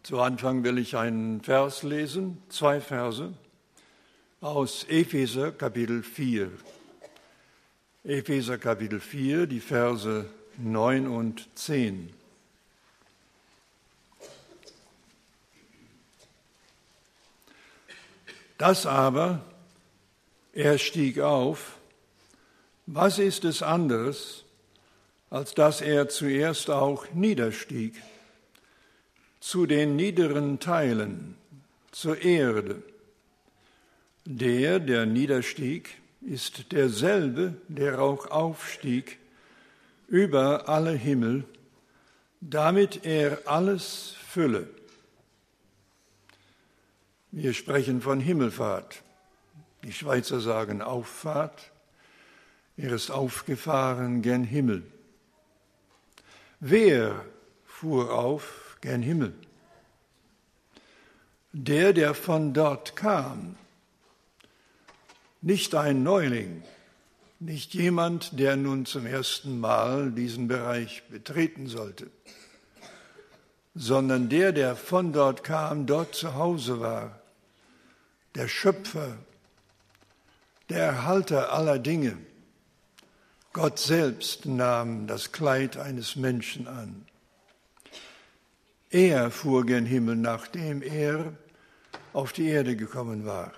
Zu Anfang will ich einen Vers lesen, 2 Verse aus Epheser Kapitel 4. Epheser Kapitel 4, die Verse 9 und 10. Das aber, er stieg auf, was ist es anderes, als dass er zuerst auch niederstieg, zu den niederen Teilen, zur Erde. Der niederstieg, ist derselbe, der auch aufstieg über alle Himmel, damit er alles fülle. Wir sprechen von Himmelfahrt. Die Schweizer sagen Auffahrt. Er ist aufgefahren gen Himmel. Wer fuhr auf gen Himmel? Der von dort kam. Nicht ein Neuling, nicht jemand, der nun zum ersten Mal diesen Bereich betreten sollte, sondern der von dort kam, dort zu Hause war, der Schöpfer, der Erhalter aller Dinge. Gott selbst nahm das Kleid eines Menschen an. Er fuhr gen Himmel, nachdem er auf die Erde gekommen war.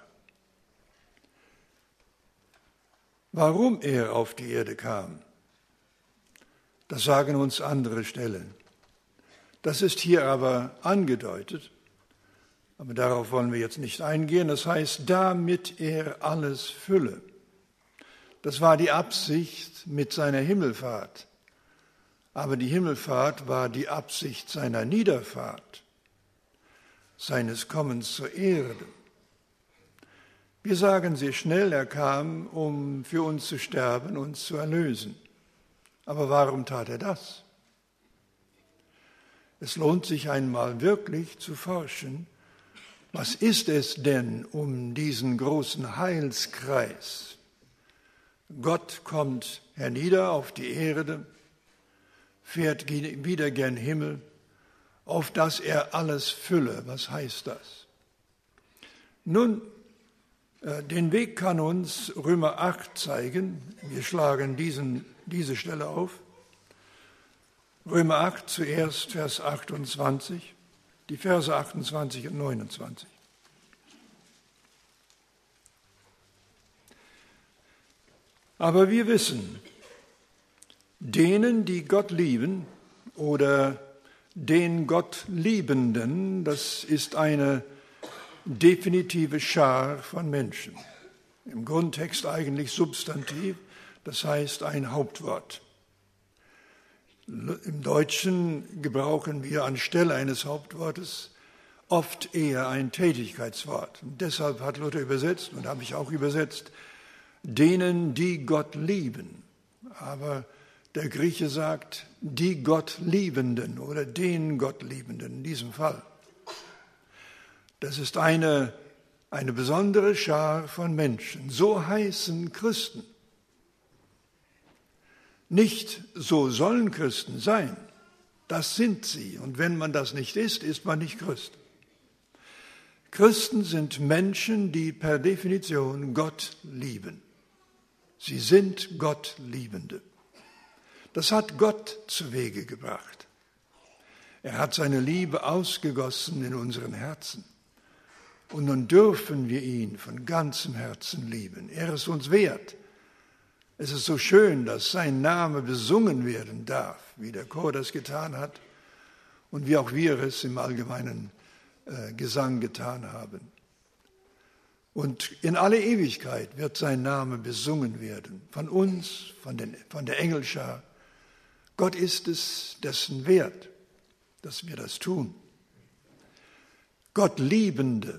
Warum er auf die Erde kam, das sagen uns andere Stellen. Das ist hier aber angedeutet, aber darauf wollen wir jetzt nicht eingehen. Das heißt, damit er alles fülle. Das war die Absicht mit seiner Himmelfahrt. Aber die Himmelfahrt war die Absicht seiner Niederfahrt, seines Kommens zur Erde. Wir sagen sehr schnell, er kam, um für uns zu sterben, uns zu erlösen. Aber warum tat er das? Es lohnt sich einmal wirklich zu forschen, was ist es denn um diesen großen Heilskreis? Gott kommt hernieder auf die Erde, fährt wieder gen Himmel, auf dass er alles fülle. Was heißt das? Nun, den Weg kann uns Römer 8 zeigen. Wir schlagen diese Stelle auf. Römer 8 zuerst, Vers 28, die Verse 28 und 29. Aber wir wissen, denen, die Gott lieben, oder den Gott Liebenden, das ist eine definitive Schar von Menschen. Im Grundtext eigentlich Substantiv, das heißt ein Hauptwort. Im Deutschen gebrauchen wir anstelle eines Hauptwortes oft eher ein Tätigkeitswort. Und deshalb hat Luther übersetzt, und habe ich auch übersetzt, denen, die Gott lieben. Aber der Grieche sagt, die Gott Liebenden oder den Gott Liebenden in diesem Fall. Das ist eine besondere Schar von Menschen. So heißen Christen. Nicht so sollen Christen sein. Das sind sie. Und wenn man das nicht ist, ist man nicht Christ. Christen sind Menschen, die per Definition Gott lieben. Sie sind Gottliebende. Das hat Gott zu Wege gebracht. Er hat seine Liebe ausgegossen in unseren Herzen. Und nun dürfen wir ihn von ganzem Herzen lieben. Er ist uns wert. Es ist so schön, dass sein Name besungen werden darf, wie der Chor das getan hat und wie auch wir es im allgemeinen Gesang getan haben. Und in alle Ewigkeit wird sein Name besungen werden, von uns, von der Engelschar. Gott ist es dessen wert, dass wir das tun. Gott Liebende.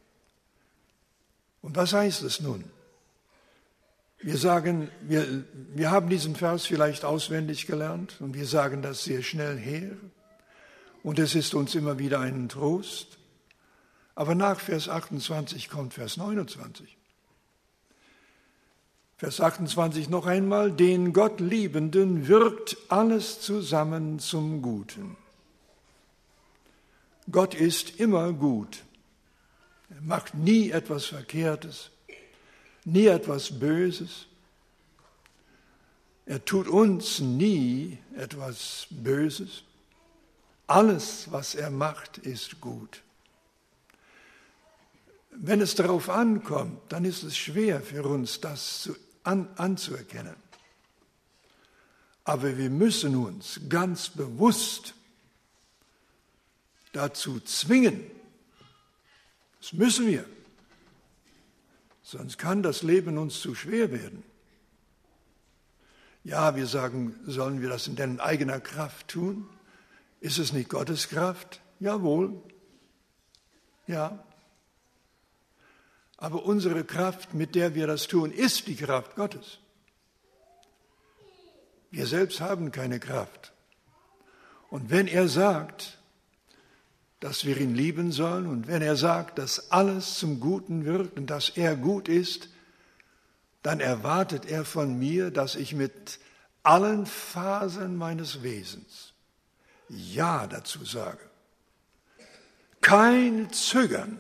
Und was heißt es nun? Wir sagen, wir haben diesen Vers vielleicht auswendig gelernt und wir sagen das sehr schnell her. Und es ist uns immer wieder ein Trost. Aber nach Vers 28 kommt Vers 29. Vers 28 noch einmal, den Gott Liebenden wirkt alles zusammen zum Guten. Gott ist immer gut. Er macht nie etwas Verkehrtes, nie etwas Böses. Er tut uns nie etwas Böses. Alles, was er macht, ist gut. Wenn es darauf ankommt, dann ist es schwer für uns, das anzuerkennen. Aber wir müssen uns ganz bewusst dazu zwingen. Das müssen wir. Sonst kann das Leben uns zu schwer werden. Ja, wir sagen, sollen wir das in eigener Kraft tun? Ist es nicht Gottes Kraft? Jawohl. Ja. Aber unsere Kraft, mit der wir das tun, ist die Kraft Gottes. Wir selbst haben keine Kraft. Und wenn er sagt, dass wir ihn lieben sollen und wenn er sagt, dass alles zum Guten wirkt und dass er gut ist, dann erwartet er von mir, dass ich mit allen Fasern meines Wesens Ja dazu sage. Kein Zögern.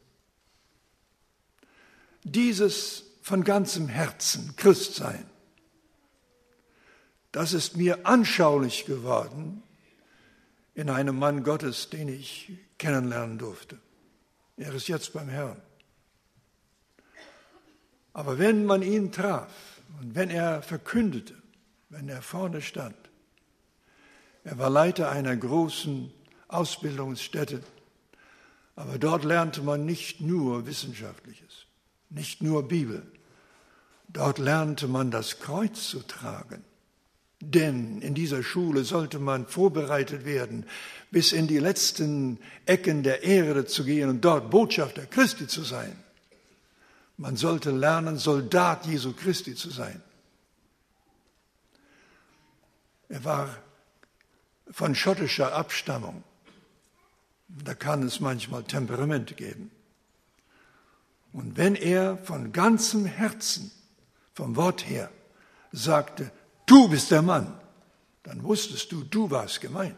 Dieses von ganzem Herzen Christsein, das ist mir anschaulich geworden in einem Mann Gottes, den ich kennenlernen durfte. Er ist jetzt beim Herrn. Aber wenn man ihn traf und wenn er verkündete, wenn er vorne stand, er war Leiter einer großen Ausbildungsstätte, aber dort lernte man nicht nur Wissenschaftliches, nicht nur Bibel. Dort lernte man das Kreuz zu tragen. Denn in dieser Schule sollte man vorbereitet werden, bis in die letzten Ecken der Erde zu gehen und dort Botschafter Christi zu sein. Man sollte lernen, Soldat Jesu Christi zu sein. Er war von schottischer Abstammung. Da kann es manchmal Temperament geben. Und wenn er von ganzem Herzen, vom Wort her, sagte, du bist der Mann, dann wusstest du, du warst gemeint.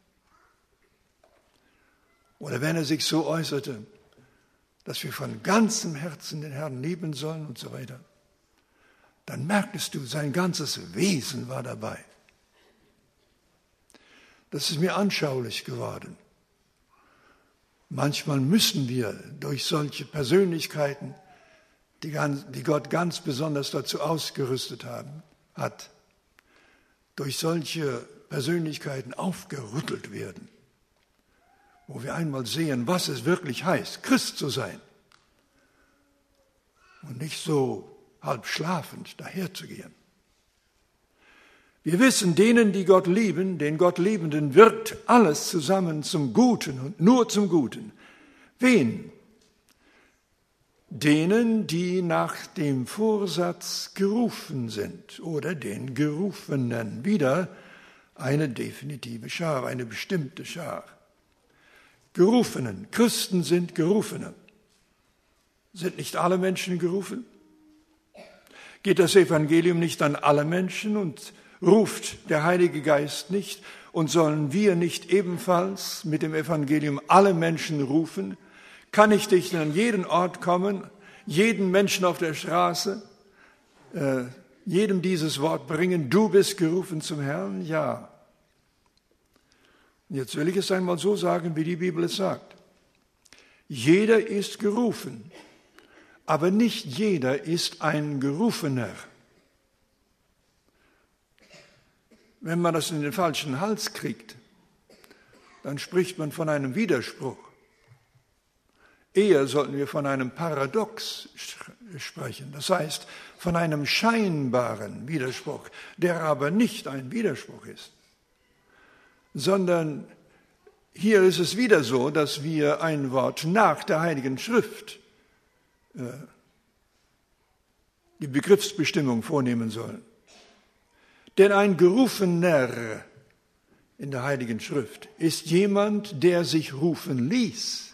Oder wenn er sich so äußerte, dass wir von ganzem Herzen den Herrn lieben sollen und so weiter, dann merktest du, sein ganzes Wesen war dabei. Das ist mir anschaulich geworden. Manchmal müssen wir durch solche Persönlichkeiten, die Gott ganz besonders dazu ausgerüstet hat, durch solche Persönlichkeiten aufgerüttelt werden, wo wir einmal sehen, was es wirklich heißt, Christ zu sein und nicht so halb schlafend daherzugehen. Wir wissen, denen, die Gott lieben, den Gottliebenden, wirkt alles zusammen zum Guten und nur zum Guten. Wen? Denen, die nach dem Vorsatz gerufen sind oder den Gerufenen. Wieder eine definitive Schar, eine bestimmte Schar. Gerufenen, Christen sind Gerufene. Sind nicht alle Menschen gerufen? Geht das Evangelium nicht an alle Menschen und ruft der Heilige Geist nicht? Und sollen wir nicht ebenfalls mit dem Evangelium alle Menschen rufen? Kann ich dich an jeden Ort kommen, jeden Menschen auf der Straße, jedem dieses Wort bringen, du bist gerufen zum Herrn? Ja. Jetzt will ich es einmal so sagen, wie die Bibel es sagt. Jeder ist gerufen, aber nicht jeder ist ein Gerufener. Wenn man das in den falschen Hals kriegt, dann spricht man von einem Widerspruch. Eher sollten wir von einem Paradox sprechen, das heißt von einem scheinbaren Widerspruch, der aber nicht ein Widerspruch ist, sondern hier ist es wieder so, dass wir ein Wort nach der Heiligen Schrift die Begriffsbestimmung vornehmen sollen. Denn ein Gerufener in der Heiligen Schrift ist jemand, der sich rufen ließ.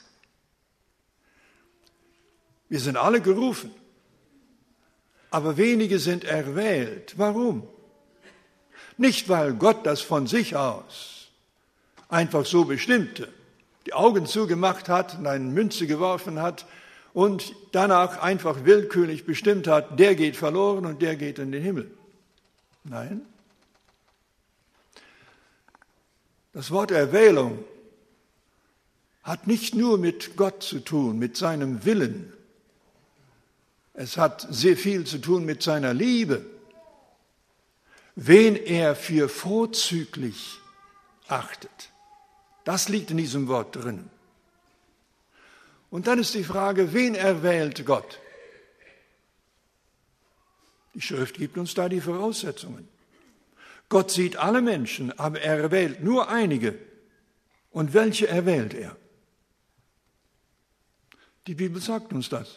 Wir sind alle gerufen, aber wenige sind erwählt. Warum? Nicht, weil Gott das von sich aus einfach so bestimmte. die Augen zugemacht hat und eine Münze geworfen hat und danach einfach willkürlich bestimmt hat, der geht verloren und der geht in den Himmel. Nein. Das Wort Erwählung hat nicht nur mit Gott zu tun, mit seinem Willen. Es hat sehr viel zu tun mit seiner Liebe. Wen er für vorzüglich achtet. Das liegt in diesem Wort drin. Und dann ist die Frage, wen erwählt Gott? Die Schrift gibt uns da die Voraussetzungen. Gott sieht alle Menschen, aber er erwählt nur einige. Und welche erwählt er? Die Bibel sagt uns das.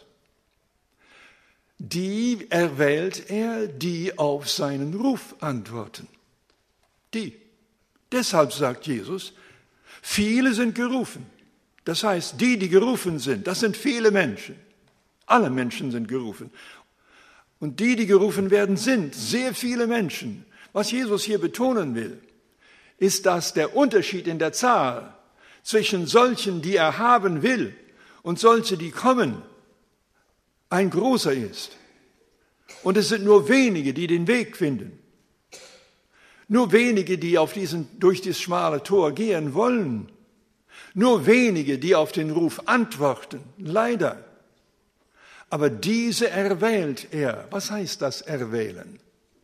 Die erwählt er, die auf seinen Ruf antworten. Die. Deshalb sagt Jesus, viele sind gerufen. Das heißt, die gerufen sind, das sind viele Menschen. Alle Menschen sind gerufen. Und die gerufen werden, sind sehr viele Menschen. Was Jesus hier betonen will, ist, dass der Unterschied in der Zahl zwischen solchen, die er haben will, und solche, die kommen, ein großer ist. Und es sind nur wenige, die den Weg finden. Nur wenige, die durch dieses schmale Tor gehen wollen. Nur wenige, die auf den Ruf antworten. Leider. Aber diese erwählt er. Was heißt das erwählen?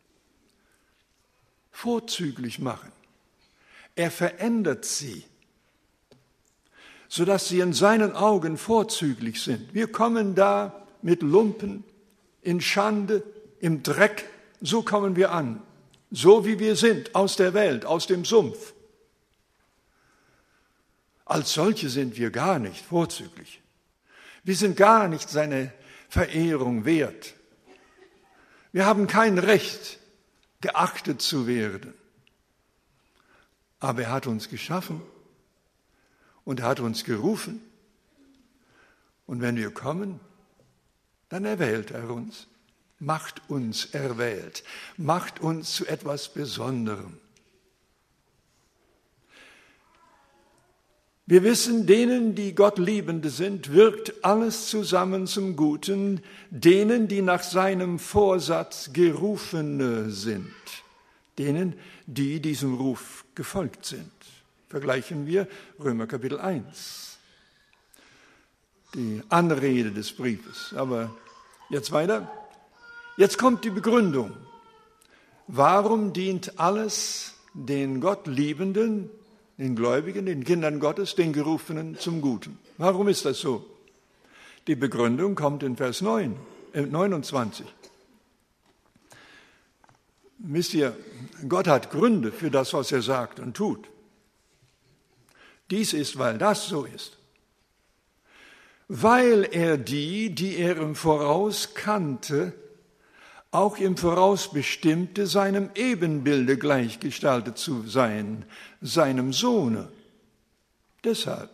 Vorzüglich machen. Er verändert sie, sodass sie in seinen Augen vorzüglich sind. Wir kommen da mit Lumpen, in Schande, im Dreck, so kommen wir an. So wie wir sind, aus der Welt, aus dem Sumpf. Als solche sind wir gar nicht vorzüglich. Wir sind gar nicht seine Verehrung wert. Wir haben kein Recht, geachtet zu werden. Aber er hat uns geschaffen und er hat uns gerufen. Und wenn wir kommen, dann erwählt er uns, macht uns erwählt, macht uns zu etwas Besonderem. Wir wissen, denen, die Gottliebende sind, wirkt alles zusammen zum Guten, denen, die nach seinem Vorsatz Gerufene sind, denen, die diesem Ruf gefolgt sind. Vergleichen wir Römer Kapitel 1, die Anrede des Briefes. Aber jetzt weiter. Jetzt kommt die Begründung. Warum dient alles den Gottliebenden, den Gläubigen, den Kindern Gottes, den Gerufenen zum Guten? Warum ist das so? Die Begründung kommt in Vers 29. Wisst ihr, Gott hat Gründe für das, was er sagt und tut. Dies ist, weil das so ist. Weil er die er im Voraus kannte, auch im Voraus bestimmte, seinem Ebenbilde gleichgestaltet zu sein, seinem Sohne. Deshalb.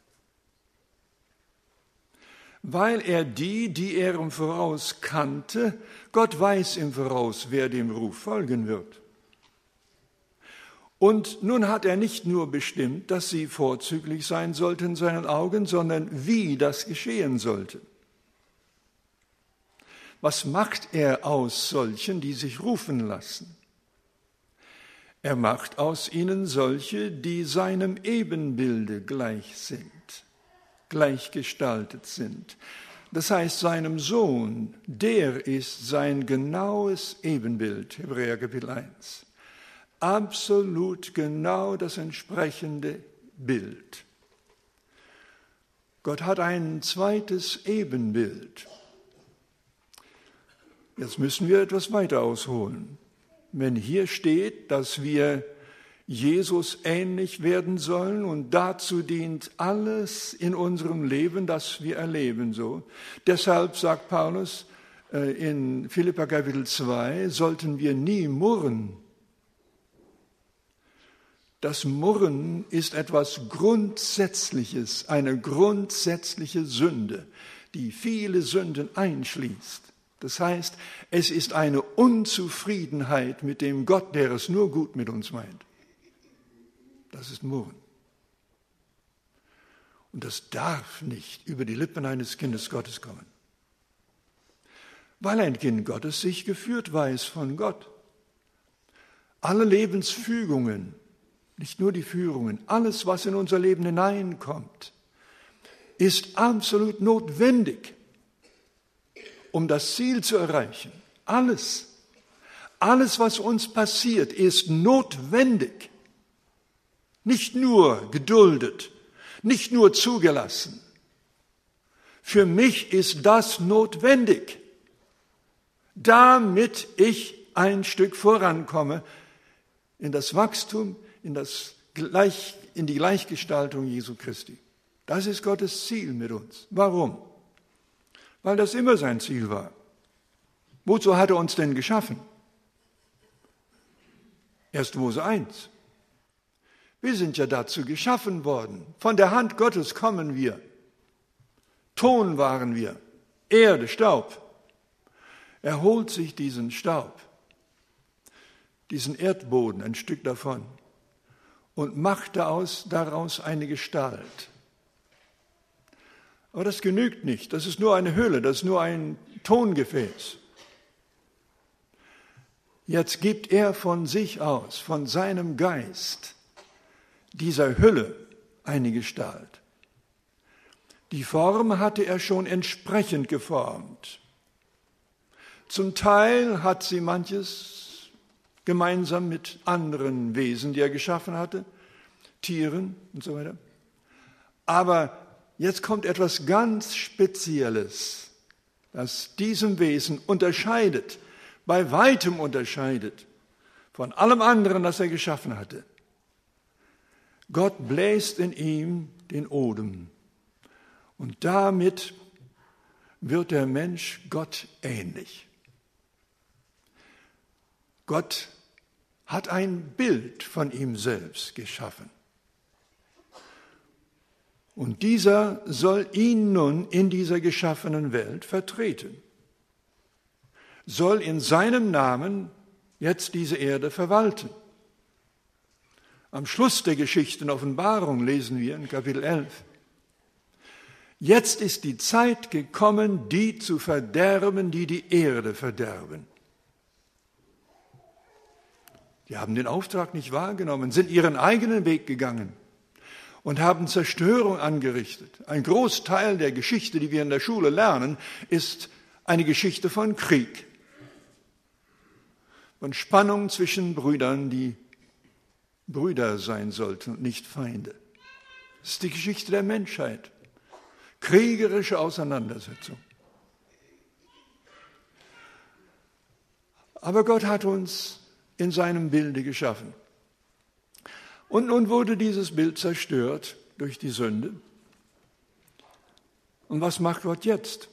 Weil er die er im Voraus kannte, Gott weiß im Voraus, wer dem Ruf folgen wird. Und nun hat er nicht nur bestimmt, dass sie vorzüglich sein sollten in seinen Augen, sondern wie das geschehen sollte. Was macht er aus solchen, die sich rufen lassen? Er macht aus ihnen solche, die seinem Ebenbilde gleich sind, gleichgestaltet sind. Das heißt, seinem Sohn, der ist sein genaues Ebenbild, Hebräer Kapitel 1. Absolut genau das entsprechende Bild. Gott hat ein zweites Ebenbild. Jetzt müssen wir etwas weiter ausholen. Wenn hier steht, dass wir Jesus ähnlich werden sollen und dazu dient alles in unserem Leben, das wir erleben so. Deshalb sagt Paulus in Philipper Kapitel 2, sollten wir nie murren. Das Murren ist etwas Grundsätzliches, eine grundsätzliche Sünde, die viele Sünden einschließt. Das heißt, es ist eine Unzufriedenheit mit dem Gott, der es nur gut mit uns meint. Das ist Murren. Und das darf nicht über die Lippen eines Kindes Gottes kommen. Weil ein Kind Gottes sich geführt weiß von Gott. Alle Lebensfügungen, nicht nur die Führungen, alles, was in unser Leben hineinkommt, ist absolut notwendig, um das Ziel zu erreichen. Alles, was uns passiert, ist notwendig. Nicht nur geduldet, nicht nur zugelassen. Für mich ist das notwendig, damit ich ein Stück vorankomme in das Wachstum, in die Gleichgestaltung Jesu Christi. Das ist Gottes Ziel mit uns. Warum? Weil das immer sein Ziel war. Wozu hat er uns denn geschaffen? 1. Mose 1. Wir sind ja dazu geschaffen worden. Von der Hand Gottes kommen wir. Ton waren wir. Erde, Staub. Er holt sich diesen Staub, diesen Erdboden, ein Stück davon, und macht daraus eine Gestalt. Aber das genügt nicht. Das ist nur eine Hülle, das ist nur ein Tongefäß. Jetzt gibt er von sich aus, von seinem Geist, dieser Hülle eine Gestalt. Die Form hatte er schon entsprechend geformt. Zum Teil hat sie manches gemeinsam mit anderen Wesen, die er geschaffen hatte, Tieren und so weiter. Aber jetzt kommt etwas ganz Spezielles, das diesem Wesen unterscheidet, bei weitem unterscheidet von allem anderen, das er geschaffen hatte. Gott bläst in ihm den Odem und damit wird der Mensch Gott ähnlich. Gott hat ein Bild von ihm selbst geschaffen. Und dieser soll ihn nun in dieser geschaffenen Welt vertreten. Soll in seinem Namen jetzt diese Erde verwalten. Am Schluss der Geschichte in Offenbarung lesen wir in Kapitel 11. Jetzt ist die Zeit gekommen, die zu verderben, die die Erde verderben. Die haben den Auftrag nicht wahrgenommen, sind ihren eigenen Weg gegangen und haben Zerstörung angerichtet. Ein Großteil der Geschichte, die wir in der Schule lernen, ist eine Geschichte von Krieg, von Spannung zwischen Brüdern, die Brüder sein sollten und nicht Feinde. Das ist die Geschichte der Menschheit. Kriegerische Auseinandersetzung. Aber Gott hat uns in seinem Bilde geschaffen. Und nun wurde dieses Bild zerstört durch die Sünde. Und was macht Gott jetzt?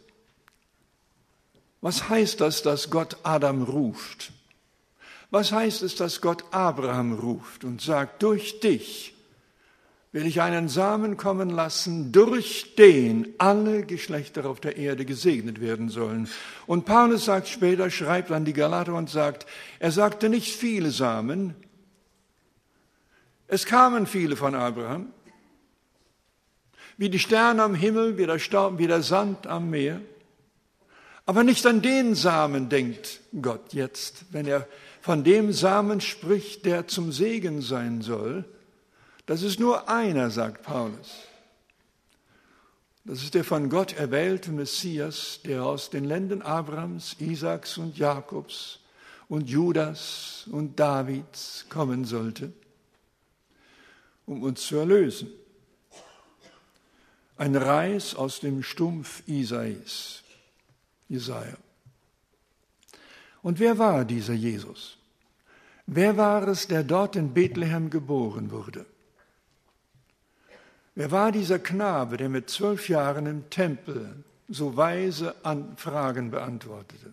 Was heißt das, dass Gott Adam ruft? Was heißt es, dass Gott Abraham ruft und sagt, durch dich will ich einen Samen kommen lassen, durch den alle Geschlechter auf der Erde gesegnet werden sollen. Und Paulus sagt später, schreibt an die Galater und sagt, er sagte nicht viele Samen, es kamen viele von Abraham, wie die Sterne am Himmel, wie der Staub, wie der Sand am Meer. Aber nicht an den Samen denkt Gott jetzt, wenn er von dem Samen spricht, der zum Segen sein soll. Das ist nur einer, sagt Paulus. Das ist der von Gott erwählte Messias, der aus den Lenden Abrahams, Isaaks und Jakobs und Judas und Davids kommen sollte, um uns zu erlösen. Ein Reis aus dem Stumpf Jesaja. Und wer war dieser Jesus? Wer war es, der dort in Bethlehem geboren wurde? Wer war dieser Knabe, der mit 12 Jahren im Tempel so weise Fragen beantwortete?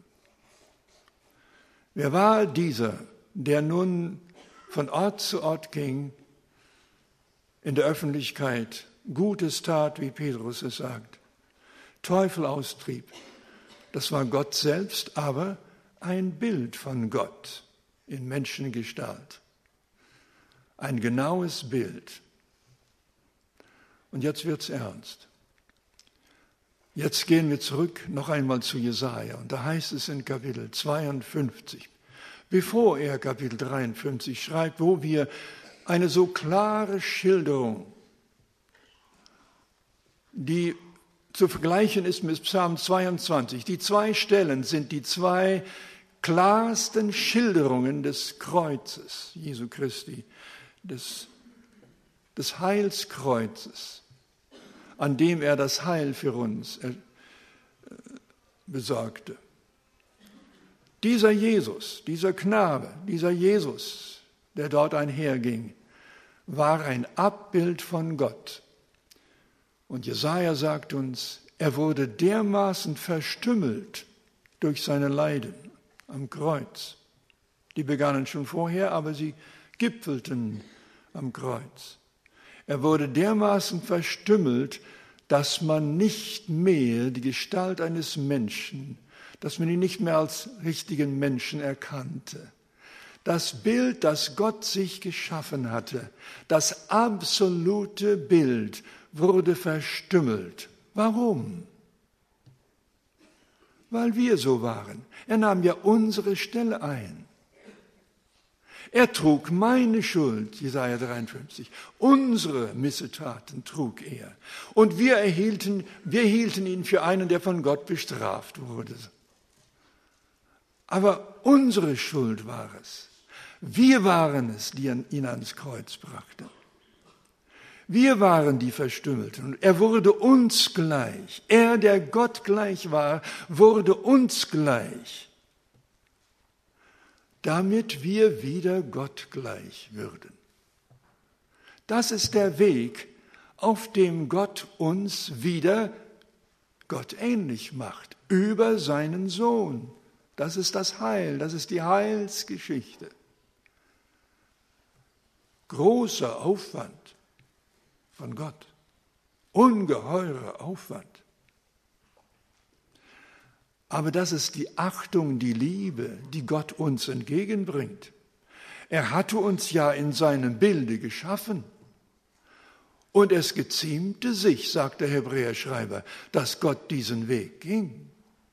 Wer war dieser, der nun von Ort zu Ort ging, in der Öffentlichkeit Gutes tat, wie Petrus es sagt, Teufel austrieb? Das war Gott selbst, aber ein Bild von Gott in Menschengestalt. Ein genaues Bild. Und jetzt wird's ernst. Jetzt gehen wir zurück noch einmal zu Jesaja. Und da heißt es in Kapitel 52, bevor er Kapitel 53 schreibt, wo wir eine so klare Schilderung, die zu vergleichen ist mit Psalm 22. Die zwei Stellen sind die zwei klarsten Schilderungen des Kreuzes Jesu Christi, des Heilskreuzes, an dem er das Heil für uns besorgte. Dieser Jesus, dieser Knabe, dieser Jesus, der dort einherging, war ein Abbild von Gott. Und Jesaja sagt uns, er wurde dermaßen verstümmelt durch seine Leiden am Kreuz. Die begannen schon vorher, aber sie gipfelten am Kreuz. Er wurde dermaßen verstümmelt, dass man nicht mehr die Gestalt eines Menschen, dass man ihn nicht mehr als richtigen Menschen erkannte. Das Bild, das Gott sich geschaffen hatte, das absolute Bild, wurde verstümmelt. Warum? Weil wir so waren. Er nahm ja unsere Stelle ein. Er trug meine Schuld, Jesaja 53. Unsere Missetaten trug er. Und wir hielten ihn für einen, der von Gott bestraft wurde. Aber unsere Schuld war es. Wir waren es, die ihn ans Kreuz brachten. Wir waren die Verstümmelten und er wurde uns gleich. Er, der Gott gleich war, wurde uns gleich, damit wir wieder Gott gleich würden. Das ist der Weg, auf dem Gott uns wieder Gott ähnlich macht, über seinen Sohn. Das ist das Heil, das ist die Heilsgeschichte. Großer Aufwand von Gott. Ungeheurer Aufwand. Aber das ist die Achtung, die Liebe, die Gott uns entgegenbringt. Er hatte uns ja in seinem Bilde geschaffen. Und es geziemte sich, sagt der Hebräerschreiber, dass Gott diesen Weg ging.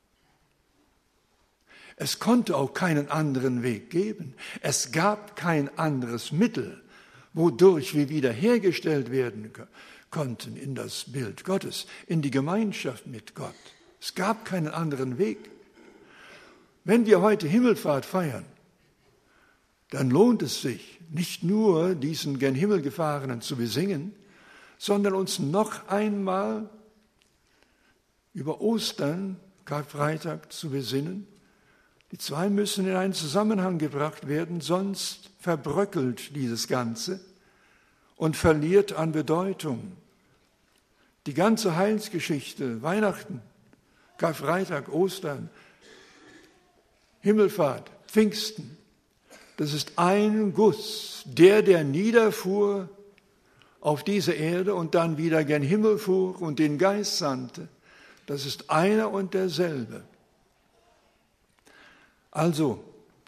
Es konnte auch keinen anderen Weg geben. Es gab kein anderes Mittel, wodurch wir wiederhergestellt werden konnten in das Bild Gottes, in die Gemeinschaft mit Gott. Es gab keinen anderen Weg. Wenn wir heute Himmelfahrt feiern, dann lohnt es sich, nicht nur diesen gen Himmel gefahrenen zu besingen, sondern uns noch einmal über Ostern, Karfreitag zu besinnen. Die zwei müssen in einen Zusammenhang gebracht werden, sonst verbröckelt dieses Ganze und verliert an Bedeutung. Die ganze Heilsgeschichte, Weihnachten, Karfreitag, Ostern, Himmelfahrt, Pfingsten, das ist ein Guss, der niederfuhr auf diese Erde und dann wieder gen Himmel fuhr und den Geist sandte. Das ist einer und derselbe. Also,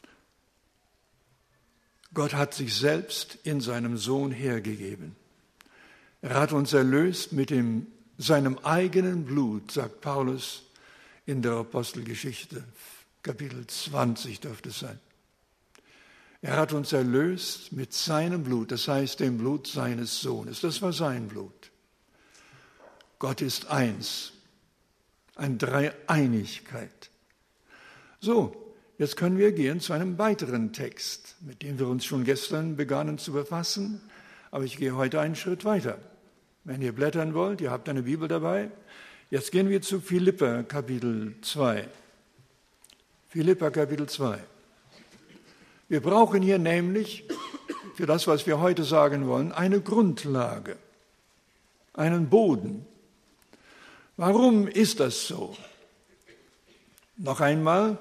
Gott hat sich selbst in seinem Sohn hergegeben. Er hat uns erlöst mit seinem eigenen Blut, sagt Paulus in der Apostelgeschichte, Kapitel 20 dürfte es sein. Er hat uns erlöst mit seinem Blut, das heißt dem Blut seines Sohnes. Das war sein Blut. Gott ist eins, eine Dreieinigkeit. So, jetzt können wir gehen zu einem weiteren Text, mit dem wir uns schon gestern begannen zu befassen, aber ich gehe heute einen Schritt weiter. Wenn ihr blättern wollt, ihr habt eine Bibel dabei. Jetzt gehen wir zu Philipper Kapitel 2. Philipper Kapitel 2. Wir brauchen hier nämlich, für das, was wir heute sagen wollen, eine Grundlage, einen Boden. Warum ist das so? Noch einmal,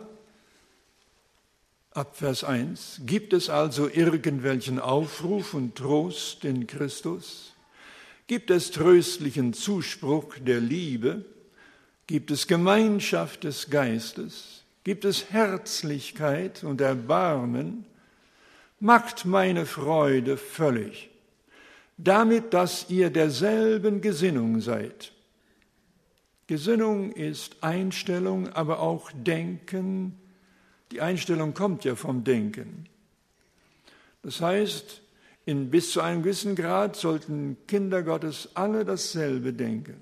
ab Vers 1. Gibt es also irgendwelchen Aufruf und Trost in Christus? Gibt es tröstlichen Zuspruch der Liebe? Gibt es Gemeinschaft des Geistes? Gibt es Herzlichkeit und Erbarmen? Macht meine Freude völlig, damit, dass ihr derselben Gesinnung seid. Gesinnung ist Einstellung, aber auch Denken. Die Einstellung kommt ja vom Denken. Das heißt, bis zu einem gewissen Grad sollten Kinder Gottes alle dasselbe denken.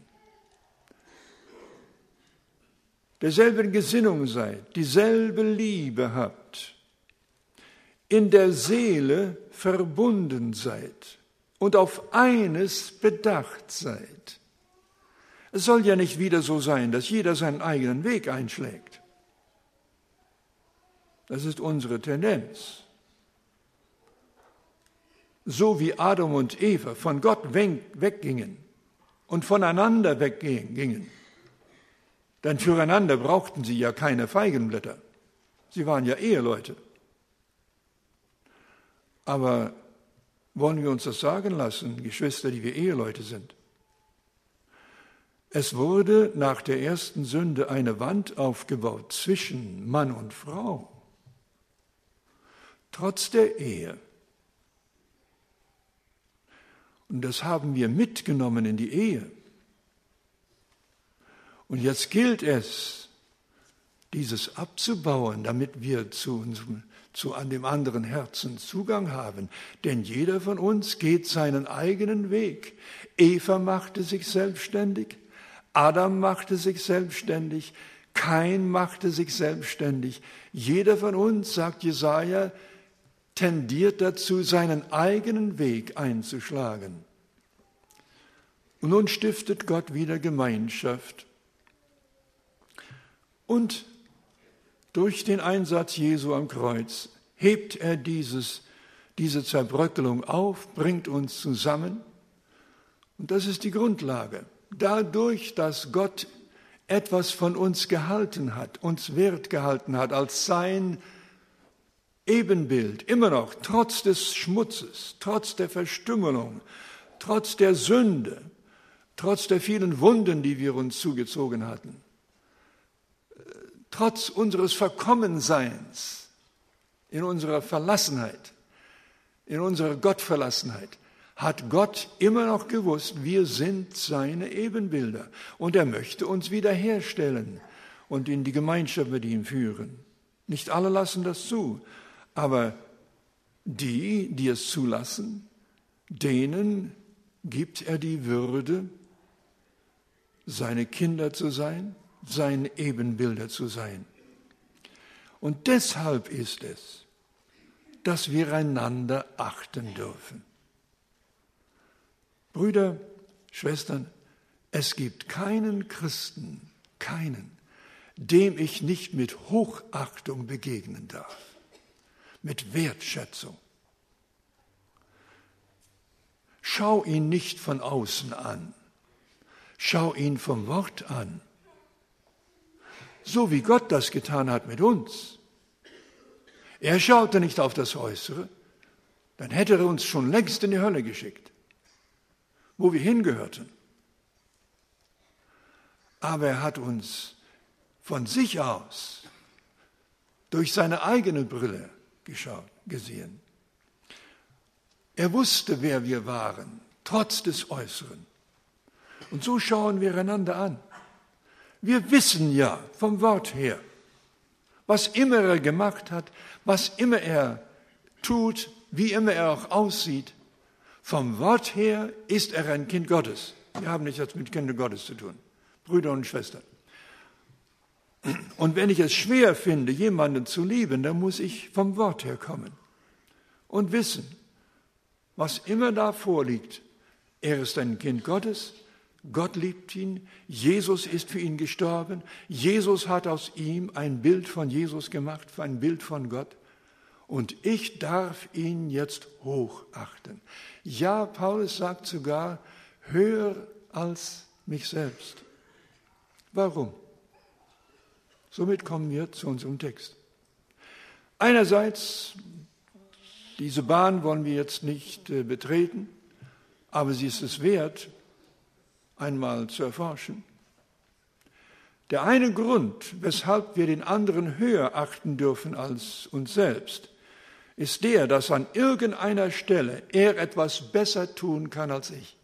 Derselben Gesinnung seid, dieselbe Liebe habt, in der Seele verbunden seid und auf eines bedacht seid. Es soll ja nicht wieder so sein, dass jeder seinen eigenen Weg einschlägt. Das ist unsere Tendenz. So wie Adam und Eva von Gott weggingen und voneinander weggingen, denn füreinander brauchten sie ja keine Feigenblätter. Sie waren ja Eheleute. Aber wollen wir uns das sagen lassen, Geschwister, die wir Eheleute sind? Es wurde nach der ersten Sünde eine Wand aufgebaut zwischen Mann und Frau. Trotz der Ehe. Und das haben wir mitgenommen in die Ehe. Und jetzt gilt es, dieses abzubauen, damit wir an dem anderen Herzen Zugang haben. Denn jeder von uns geht seinen eigenen Weg. Eva machte sich selbstständig, Adam machte sich selbstständig, Kain machte sich selbstständig. Jeder von uns, sagt Jesaja, tendiert dazu, seinen eigenen Weg einzuschlagen. Und nun stiftet Gott wieder Gemeinschaft. Und durch den Einsatz Jesu am Kreuz hebt er diese Zerbröckelung auf, bringt uns zusammen. Und das ist die Grundlage. Dadurch, dass Gott etwas von uns gehalten hat, uns wert gehalten hat, als sein Ebenbild, immer noch, trotz des Schmutzes, trotz der Verstümmelung, trotz der Sünde, trotz der vielen Wunden, die wir uns zugezogen hatten, trotz unseres Verkommenseins, in unserer Verlassenheit, in unserer Gottverlassenheit, hat Gott immer noch gewusst, wir sind seine Ebenbilder. Und er möchte uns wiederherstellen und in die Gemeinschaft mit ihm führen. Nicht alle lassen das zu, aber die es zulassen, denen gibt er die Würde, seine Kinder zu sein, seine Ebenbilder zu sein. Und deshalb ist es, dass wir einander achten dürfen. Brüder, Schwestern, es gibt keinen Christen, dem ich nicht mit Hochachtung begegnen darf, mit Wertschätzung. Schau ihn nicht von außen an, schau ihn vom Wort an. So wie Gott das getan hat mit uns. Er schaute nicht auf das Äußere, dann hätte er uns schon längst in die Hölle geschickt, wo wir hingehörten. Aber er hat uns von sich aus durch seine eigene Brille gesehen. Er wusste, wer wir waren, trotz des Äußeren. Und so schauen wir einander an. Wir wissen ja vom Wort her, was immer er gemacht hat, was immer er tut, wie immer er auch aussieht, vom Wort her ist er ein Kind Gottes. Wir haben nichts jetzt mit Kindern Gottes zu tun, Brüder und Schwestern. Und wenn ich es schwer finde, jemanden zu lieben, dann muss ich vom Wort her kommen und wissen, was immer da vorliegt, er ist ein Kind Gottes, Gott liebt ihn, Jesus ist für ihn gestorben, Jesus hat aus ihm ein Bild von Jesus gemacht, ein Bild von Gott. Und ich darf ihn jetzt hochachten. Ja, Paulus sagt sogar, höher als mich selbst. Warum? Somit kommen wir zu unserem Text. Einerseits, diese Bahn wollen wir jetzt nicht betreten, aber sie ist es wert, einmal zu erforschen. Der eine Grund, weshalb wir den anderen höher achten dürfen als uns selbst, ist der, dass an irgendeiner Stelle er etwas besser tun kann als ich.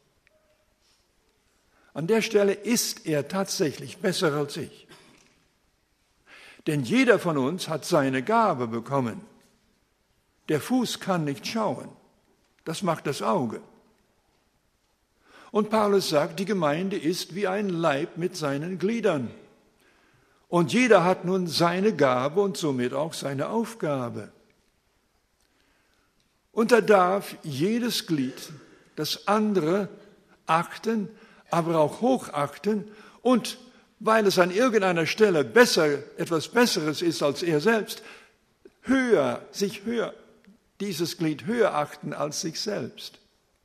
An der Stelle ist er tatsächlich besser als ich. Denn jeder von uns hat seine Gabe bekommen. Der Fuß kann nicht schauen. Das macht das Auge. Und Paulus sagt, die Gemeinde ist wie ein Leib mit seinen Gliedern. Und jeder hat nun seine Gabe und somit auch seine Aufgabe. Und da darf jedes Glied das andere achten, aber auch hochachten. Und weil es an irgendeiner Stelle etwas Besseres ist als er selbst, dieses Glied höher achten als sich selbst.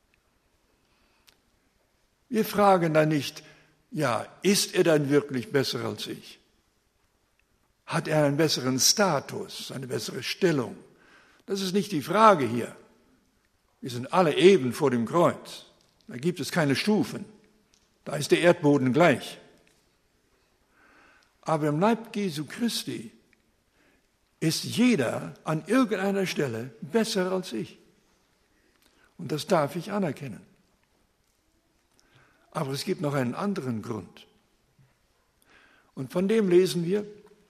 Wir fragen dann nicht, ja, ist er dann wirklich besser als ich? Hat er einen besseren Status, eine bessere Stellung? Das ist nicht die Frage hier. Wir sind alle eben vor dem Kreuz. Da gibt es keine Stufen. Da ist der Erdboden gleich. Aber im Leib Jesu Christi ist jeder an irgendeiner Stelle besser als ich. Und das darf ich anerkennen. Aber es gibt noch einen anderen Grund. Und von dem lesen wir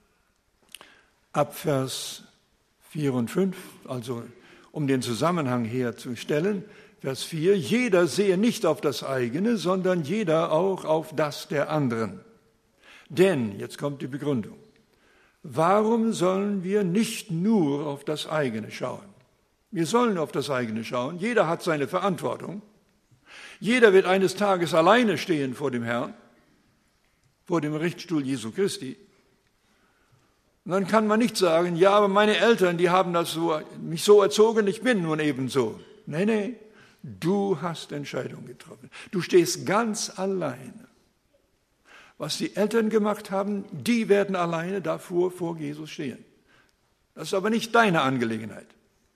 ab Vers 4 und 5, also um den Zusammenhang herzustellen, Vers 4, jeder sehe nicht auf das eigene, sondern jeder auch auf das der anderen. Denn, jetzt kommt die Begründung, warum sollen wir nicht nur auf das eigene schauen? Wir sollen auf das eigene schauen, jeder hat seine Verantwortung. Jeder wird eines Tages alleine stehen vor dem Herrn, vor dem Richtstuhl Jesu Christi. Und dann kann man nicht sagen, ja, aber meine Eltern, die haben mich so erzogen, ich bin nun ebenso. Nee, du hast Entscheidungen getroffen. Du stehst ganz alleine. Was die Eltern gemacht haben, die werden alleine davor vor Jesus stehen. Das ist aber nicht deine Angelegenheit.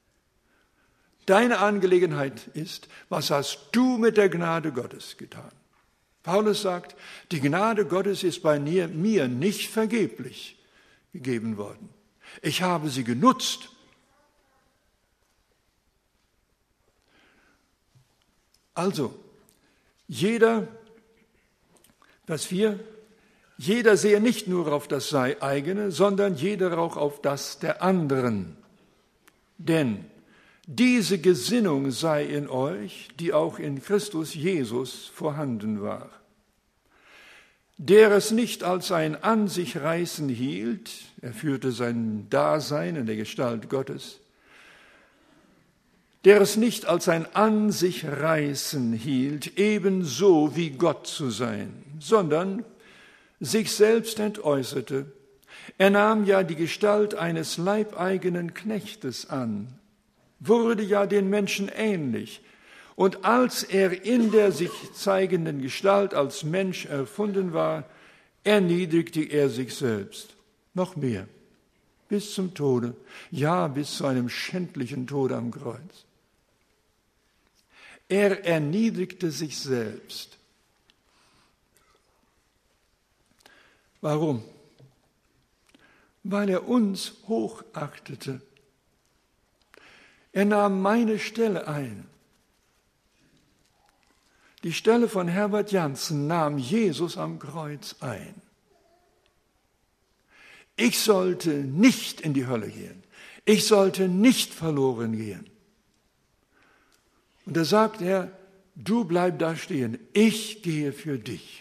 Deine Angelegenheit ist, was hast du mit der Gnade Gottes getan? Paulus sagt, die Gnade Gottes ist bei mir nicht vergeblich gegeben worden. Ich habe sie genutzt. Also, Vers 4, jeder sehe nicht nur auf das eigene, sondern jeder auch auf das der anderen. Denn diese Gesinnung sei in euch, die auch in Christus Jesus vorhanden war, der es nicht als ein An sich reißen hielt, er führte sein Dasein in der Gestalt Gottes, der es nicht als ein An sich reißen hielt, ebenso wie Gott zu sein, sondern sich selbst entäußerte. Er nahm ja die Gestalt eines leibeigenen Knechtes an, wurde ja den Menschen ähnlich. Und als er in der sich zeigenden Gestalt als Mensch erfunden war, erniedrigte er sich selbst. Noch mehr, bis zum Tode, ja, bis zu einem schändlichen Tode am Kreuz. Er erniedrigte sich selbst. Warum? Weil er uns hochachtete. Er nahm meine Stelle ein. Die Stelle von Herbert Janssen nahm Jesus am Kreuz ein. Ich sollte nicht in die Hölle gehen. Ich sollte nicht verloren gehen. Und da sagt er, du bleib da stehen, ich gehe für dich.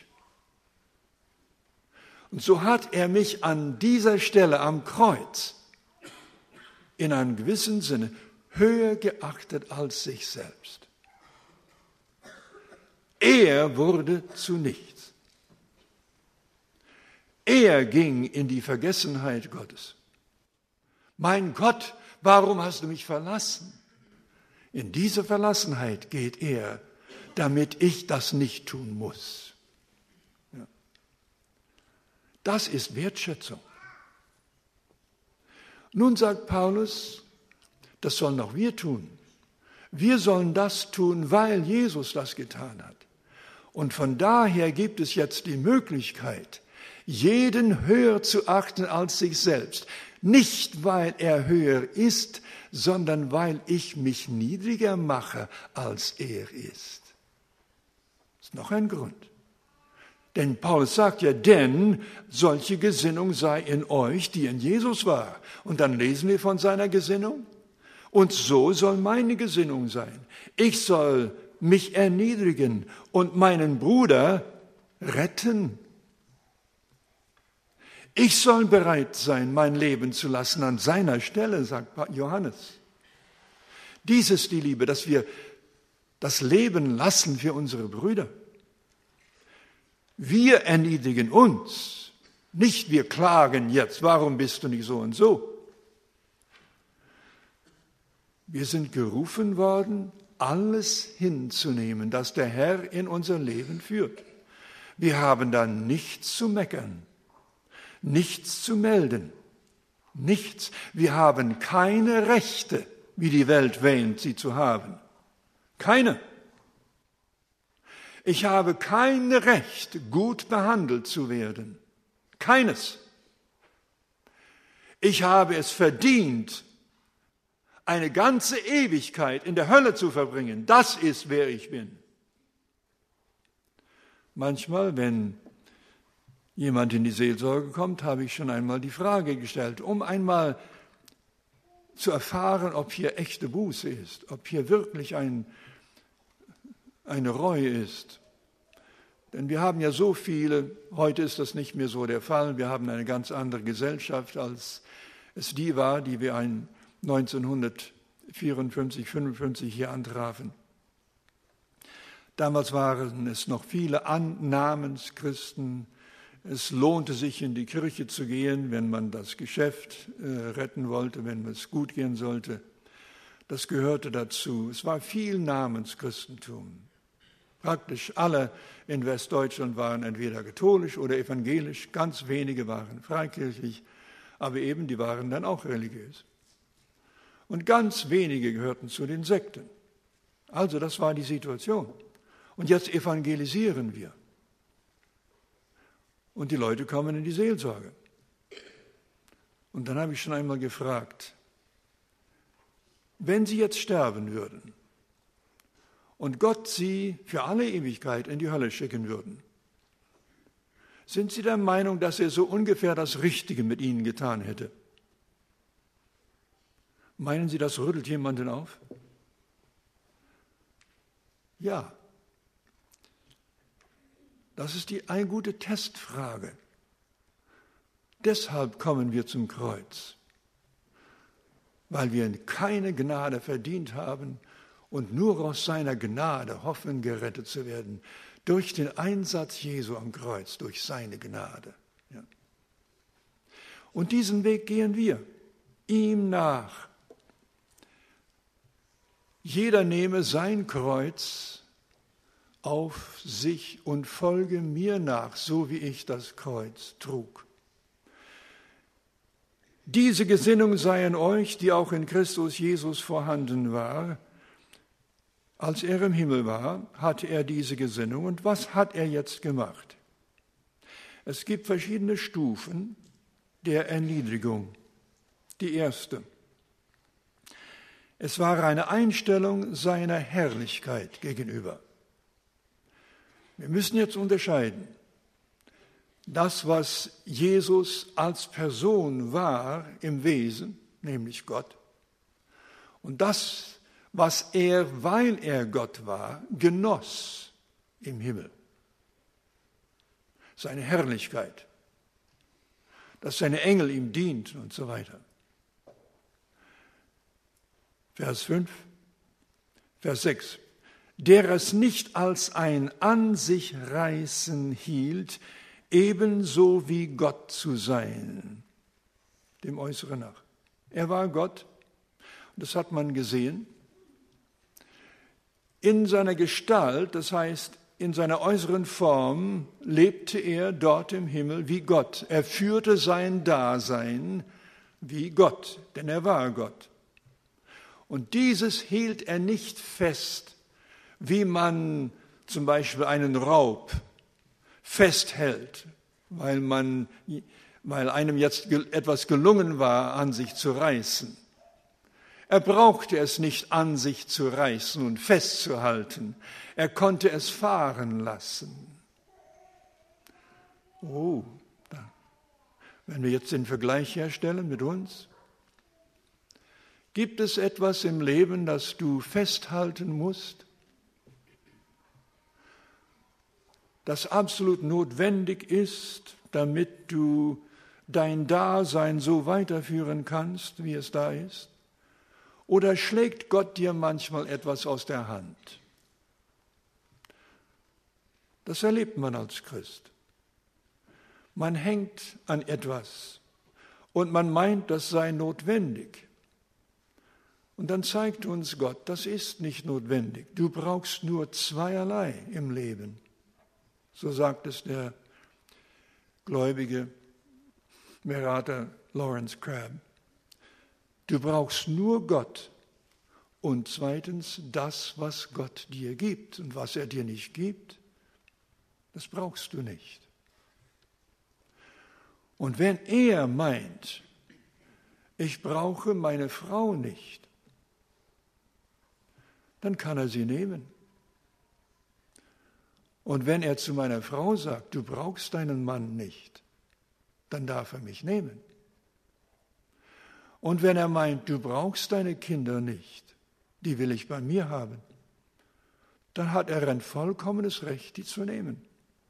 Und so hat er mich an dieser Stelle am Kreuz in einem gewissen Sinne höher geachtet als sich selbst. Er wurde zu nichts. Er ging in die Vergessenheit Gottes. Mein Gott, warum hast du mich verlassen? In diese Verlassenheit geht er, damit ich das nicht tun muss. Ja. Das ist Wertschätzung. Nun sagt Paulus, das sollen auch wir tun. Wir sollen das tun, weil Jesus das getan hat. Und von daher gibt es jetzt die Möglichkeit, jeden höher zu achten als sich selbst. Nicht, weil er höher ist, sondern weil ich mich niedriger mache, als er ist. Das ist noch ein Grund. Denn Paulus sagt ja, denn solche Gesinnung sei in euch, die in Jesus war. Und dann lesen wir von seiner Gesinnung. Und so soll meine Gesinnung sein. Ich soll mich erniedrigen und meinen Bruder retten. Ich soll bereit sein, mein Leben zu lassen an seiner Stelle, sagt Johannes. Dies ist die Liebe, dass wir das Leben lassen für unsere Brüder. Wir erniedrigen uns, nicht wir klagen jetzt, warum bist du nicht so und so? Wir sind gerufen worden, alles hinzunehmen, das der Herr in unser Leben führt. Wir haben da nichts zu meckern, nichts zu melden, nichts. Wir haben keine Rechte, wie die Welt wähnt, sie zu haben. Keine. Ich habe kein Recht, gut behandelt zu werden. Keines. Ich habe es verdient, eine ganze Ewigkeit in der Hölle zu verbringen. Das ist, wer ich bin. Manchmal, wenn jemand in die Seelsorge kommt, habe ich schon einmal die Frage gestellt, um einmal zu erfahren, ob hier echte Buße ist, ob hier wirklich eine Reue ist. Denn wir haben ja so viele, heute ist das nicht mehr so der Fall, wir haben eine ganz andere Gesellschaft, als es die war, die wir 1954, 55 hier antrafen. Damals waren es noch viele Namenschristen. Es lohnte sich, in die Kirche zu gehen, wenn man das Geschäft retten wollte, wenn es gut gehen sollte. Das gehörte dazu. Es war viel Namenschristentum. Praktisch alle in Westdeutschland waren entweder katholisch oder evangelisch. Ganz wenige waren freikirchlich, aber eben die waren dann auch religiös. Und ganz wenige gehörten zu den Sekten. Also das war die Situation. Und jetzt evangelisieren wir. Und die Leute kommen in die Seelsorge. Und dann habe ich schon einmal gefragt, wenn sie jetzt sterben würden und Gott sie für alle Ewigkeit in die Hölle schicken würden, sind Sie der Meinung, dass er so ungefähr das Richtige mit ihnen getan hätte? Meinen Sie, das rüttelt jemanden auf? Ja. Das ist eine gute Testfrage. Deshalb kommen wir zum Kreuz, weil wir keine Gnade verdient haben und nur aus seiner Gnade hoffen, gerettet zu werden, durch den Einsatz Jesu am Kreuz, durch seine Gnade. Ja. Und diesen Weg gehen wir, ihm nach. Jeder nehme sein Kreuz auf sich und folge mir nach, so wie ich das Kreuz trug. Diese Gesinnung sei in euch, die auch in Christus Jesus vorhanden war. Als er im Himmel war, hatte er diese Gesinnung. Und was hat er jetzt gemacht? Es gibt verschiedene Stufen der Erniedrigung. Die erste. Es war eine Einstellung seiner Herrlichkeit gegenüber. Wir müssen jetzt unterscheiden. Das, was Jesus als Person war im Wesen, nämlich Gott, und das, was er, weil er Gott war, genoss im Himmel. Seine Herrlichkeit, dass seine Engel ihm dienten und so weiter. Vers 5, Vers 6. Der es nicht als ein An sich reißen hielt, ebenso wie Gott zu sein, dem Äußeren nach. Er war Gott, und das hat man gesehen, in seiner Gestalt, das heißt in seiner äußeren Form, lebte er dort im Himmel wie Gott. Er führte sein Dasein wie Gott, denn er war Gott. Und dieses hielt er nicht fest, wie man zum Beispiel einen Raub festhält, weil einem jetzt etwas gelungen war, an sich zu reißen. Er brauchte es nicht an sich zu reißen und festzuhalten. Er konnte es fahren lassen. Oh, wenn wir jetzt den Vergleich herstellen mit uns, gibt es etwas im Leben, das du festhalten musst, das absolut notwendig ist, damit du dein Dasein so weiterführen kannst, wie es da ist? Oder schlägt Gott dir manchmal etwas aus der Hand? Das erlebt man als Christ. Man hängt an etwas und man meint, das sei notwendig. Und dann zeigt uns Gott, das ist nicht notwendig. Du brauchst nur zweierlei im Leben. So sagt es der gläubige Berater Lawrence Crabb. Du brauchst nur Gott und zweitens das, was Gott dir gibt. Und was er dir nicht gibt, das brauchst du nicht. Und wenn er meint, ich brauche meine Frau nicht, dann kann er sie nehmen. Und wenn er zu meiner Frau sagt, du brauchst deinen Mann nicht, dann darf er mich nehmen. Und wenn er meint, du brauchst deine Kinder nicht, die will ich bei mir haben, dann hat er ein vollkommenes Recht, die zu nehmen.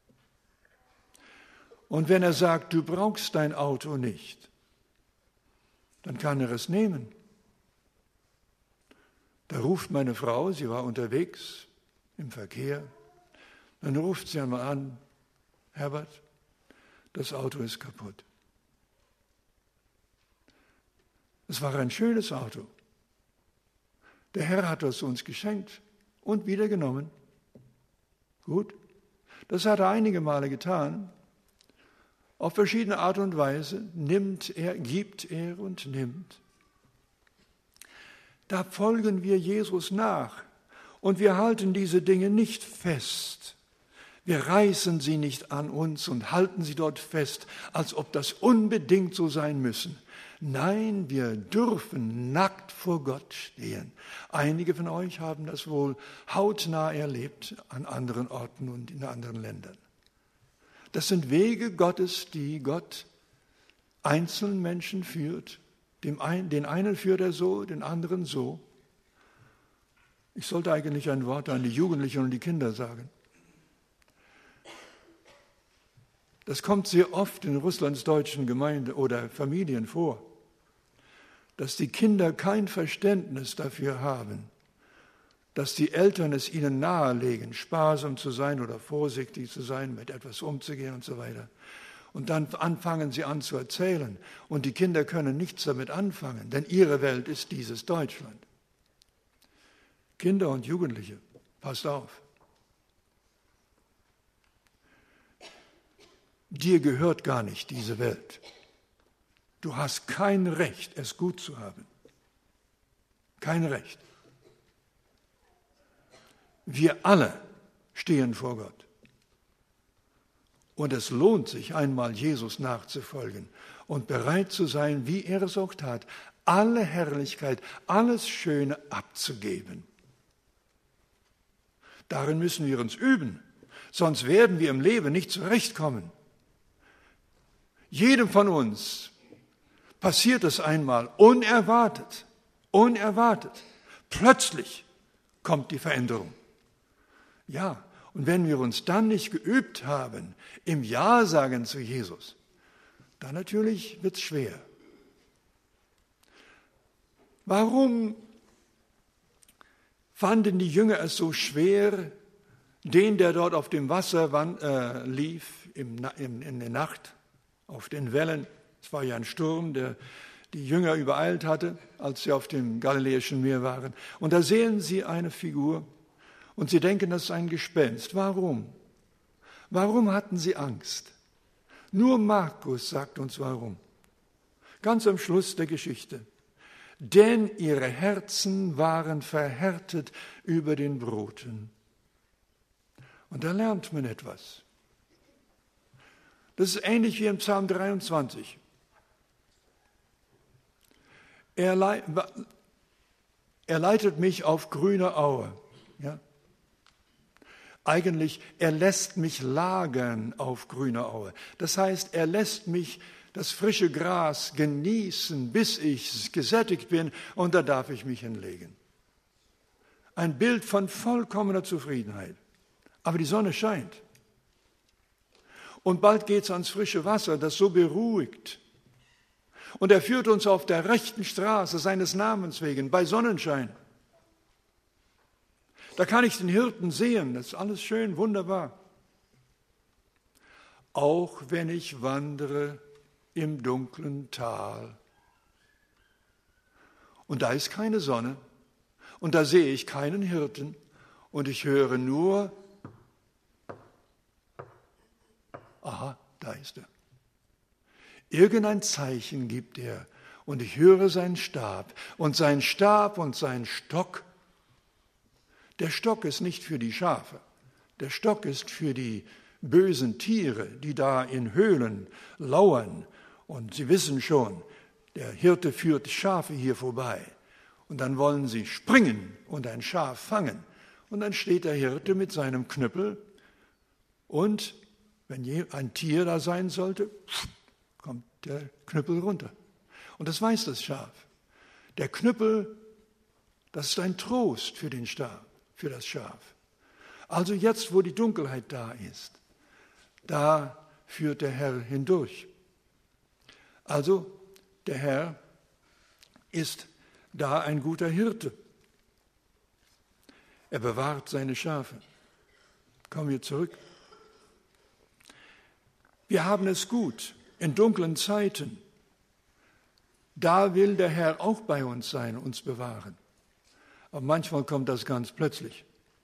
Und wenn er sagt, du brauchst dein Auto nicht, dann kann er es nehmen. Da ruft meine Frau, sie war unterwegs im Verkehr, dann ruft sie einmal an, Herbert, das Auto ist kaputt. Es war ein schönes Auto. Der Herr hat es uns geschenkt und wieder genommen. Gut, das hat er einige Male getan. Auf verschiedene Art und Weise nimmt er, gibt er und nimmt. Da folgen wir Jesus nach und wir halten diese Dinge nicht fest. Wir reißen sie nicht an uns und halten sie dort fest, als ob das unbedingt so sein müssen. Nein, wir dürfen nackt vor Gott stehen. Einige von euch haben das wohl hautnah erlebt an anderen Orten und in anderen Ländern. Das sind Wege Gottes, die Gott einzelnen Menschen führt. Den einen führt er so, den anderen so. Ich sollte eigentlich ein Wort an die Jugendlichen und die Kinder sagen. Das kommt sehr oft in Russlands deutschen Gemeinden oder Familien vor, dass die Kinder kein Verständnis dafür haben, dass die Eltern es ihnen nahelegen, sparsam zu sein oder vorsichtig zu sein, mit etwas umzugehen und so weiter. Und dann fangen sie an zu erzählen und die Kinder können nichts damit anfangen, denn ihre Welt ist dieses Deutschland. Kinder und Jugendliche, passt auf. Dir gehört gar nicht diese Welt. Du hast kein Recht, es gut zu haben. Kein Recht. Wir alle stehen vor Gott. Und es lohnt sich einmal, Jesus nachzufolgen und bereit zu sein, wie er es auch tat, alle Herrlichkeit, alles Schöne abzugeben. Darin müssen wir uns üben, sonst werden wir im Leben nicht zurechtkommen. Jedem von uns passiert es einmal unerwartet. Plötzlich kommt die Veränderung. Ja, und wenn wir uns dann nicht geübt haben, im Ja sagen zu Jesus, dann natürlich wird es schwer. Warum fanden die Jünger es so schwer, den, der dort auf dem Wasser lief in der Nacht, auf den Wellen, es war ja ein Sturm, der die Jünger übereilt hatte, als sie auf dem Galiläischen Meer waren. Und da sehen sie eine Figur und sie denken, das ist ein Gespenst. Warum? Warum hatten sie Angst? Nur Markus sagt uns warum. Ganz am Schluss der Geschichte. Denn ihre Herzen waren verhärtet über den Broten. Und da lernt man etwas. Das ist ähnlich wie im Psalm 23. Er leitet mich auf grüne Aue. Ja? Eigentlich, er lässt mich lagern auf grüner Aue. Das heißt, er lässt mich das frische Gras genießen, bis ich gesättigt bin, und da darf ich mich hinlegen. Ein Bild von vollkommener Zufriedenheit. Aber die Sonne scheint. Und bald geht es ans frische Wasser, das so beruhigt. Und er führt uns auf der rechten Straße seines Namens wegen, bei Sonnenschein. Da kann ich den Hirten sehen, das ist alles schön, wunderbar. Auch wenn ich wandere im dunklen Tal. Und da ist keine Sonne und da sehe ich keinen Hirten und ich höre nur, aha, da ist er. Irgendein Zeichen gibt er und ich höre seinen Stab und sein Stab und sein Stock. Der Stock ist nicht für die Schafe, der Stock ist für die bösen Tiere, die da in Höhlen lauern. Und Sie wissen schon, der Hirte führt Schafe hier vorbei. Und dann wollen sie springen und ein Schaf fangen. Und dann steht der Hirte mit seinem Knüppel. Und wenn ein Tier da sein sollte, kommt der Knüppel runter. Und das weiß das Schaf. Der Knüppel, das ist ein Trost für den Stab, für das Schaf. Also jetzt, wo die Dunkelheit da ist, da führt der Herr hindurch. Also der Herr ist da ein guter Hirte. Er bewahrt seine Schafe. Kommen wir zurück. Wir haben es gut in dunklen Zeiten. Da will der Herr auch bei uns sein, uns bewahren. Aber manchmal kommt das ganz plötzlich.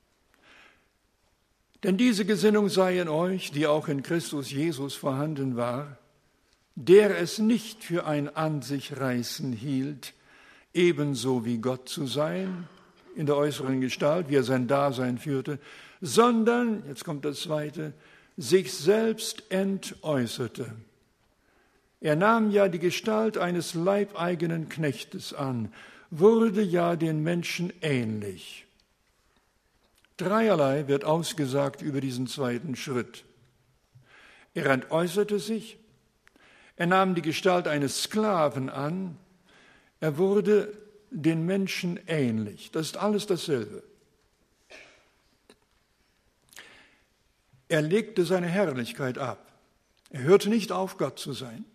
Denn diese Gesinnung sei in euch, die auch in Christus Jesus vorhanden war, der es nicht für ein An sich reißen hielt, ebenso wie Gott zu sein, in der äußeren Gestalt, wie er sein Dasein führte, sondern, jetzt kommt das Zweite, sich selbst entäußerte. Er nahm ja die Gestalt eines leibeigenen Knechtes an, wurde ja den Menschen ähnlich. Dreierlei wird ausgesagt über diesen zweiten Schritt. Er entäußerte sich, er nahm die Gestalt eines Sklaven an, er wurde den Menschen ähnlich. Das ist alles dasselbe. Er legte seine Herrlichkeit ab. Er hörte nicht auf, Gott zu sein.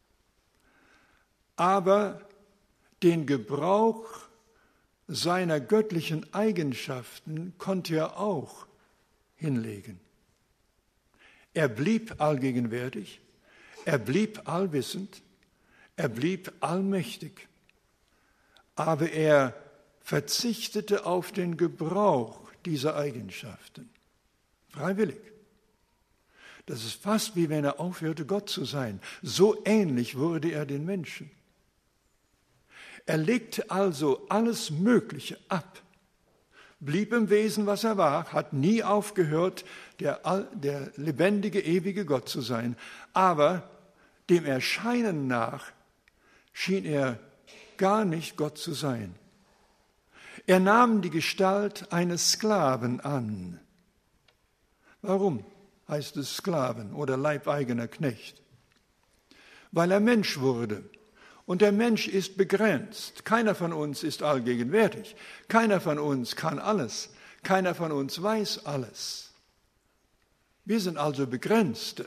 Aber den Gebrauch seiner göttlichen Eigenschaften konnte er auch hinlegen. Er blieb allgegenwärtig, er blieb allwissend, er blieb allmächtig, aber er verzichtete auf den Gebrauch dieser Eigenschaften. Freiwillig. Das ist fast wie wenn er aufhörte, Gott zu sein. So ähnlich wurde er den Menschen. Er legte also alles Mögliche ab, blieb im Wesen, was er war, hat nie aufgehört, der lebendige, ewige Gott zu sein. Aber dem Erscheinen nach schien er gar nicht Gott zu sein. Er nahm die Gestalt eines Sklaven an. Warum heißt es Sklaven oder leibeigener Knecht? Weil er Mensch wurde. Und der Mensch ist begrenzt. Keiner von uns ist allgegenwärtig. Keiner von uns kann alles. Keiner von uns weiß alles. Wir sind also Begrenzte.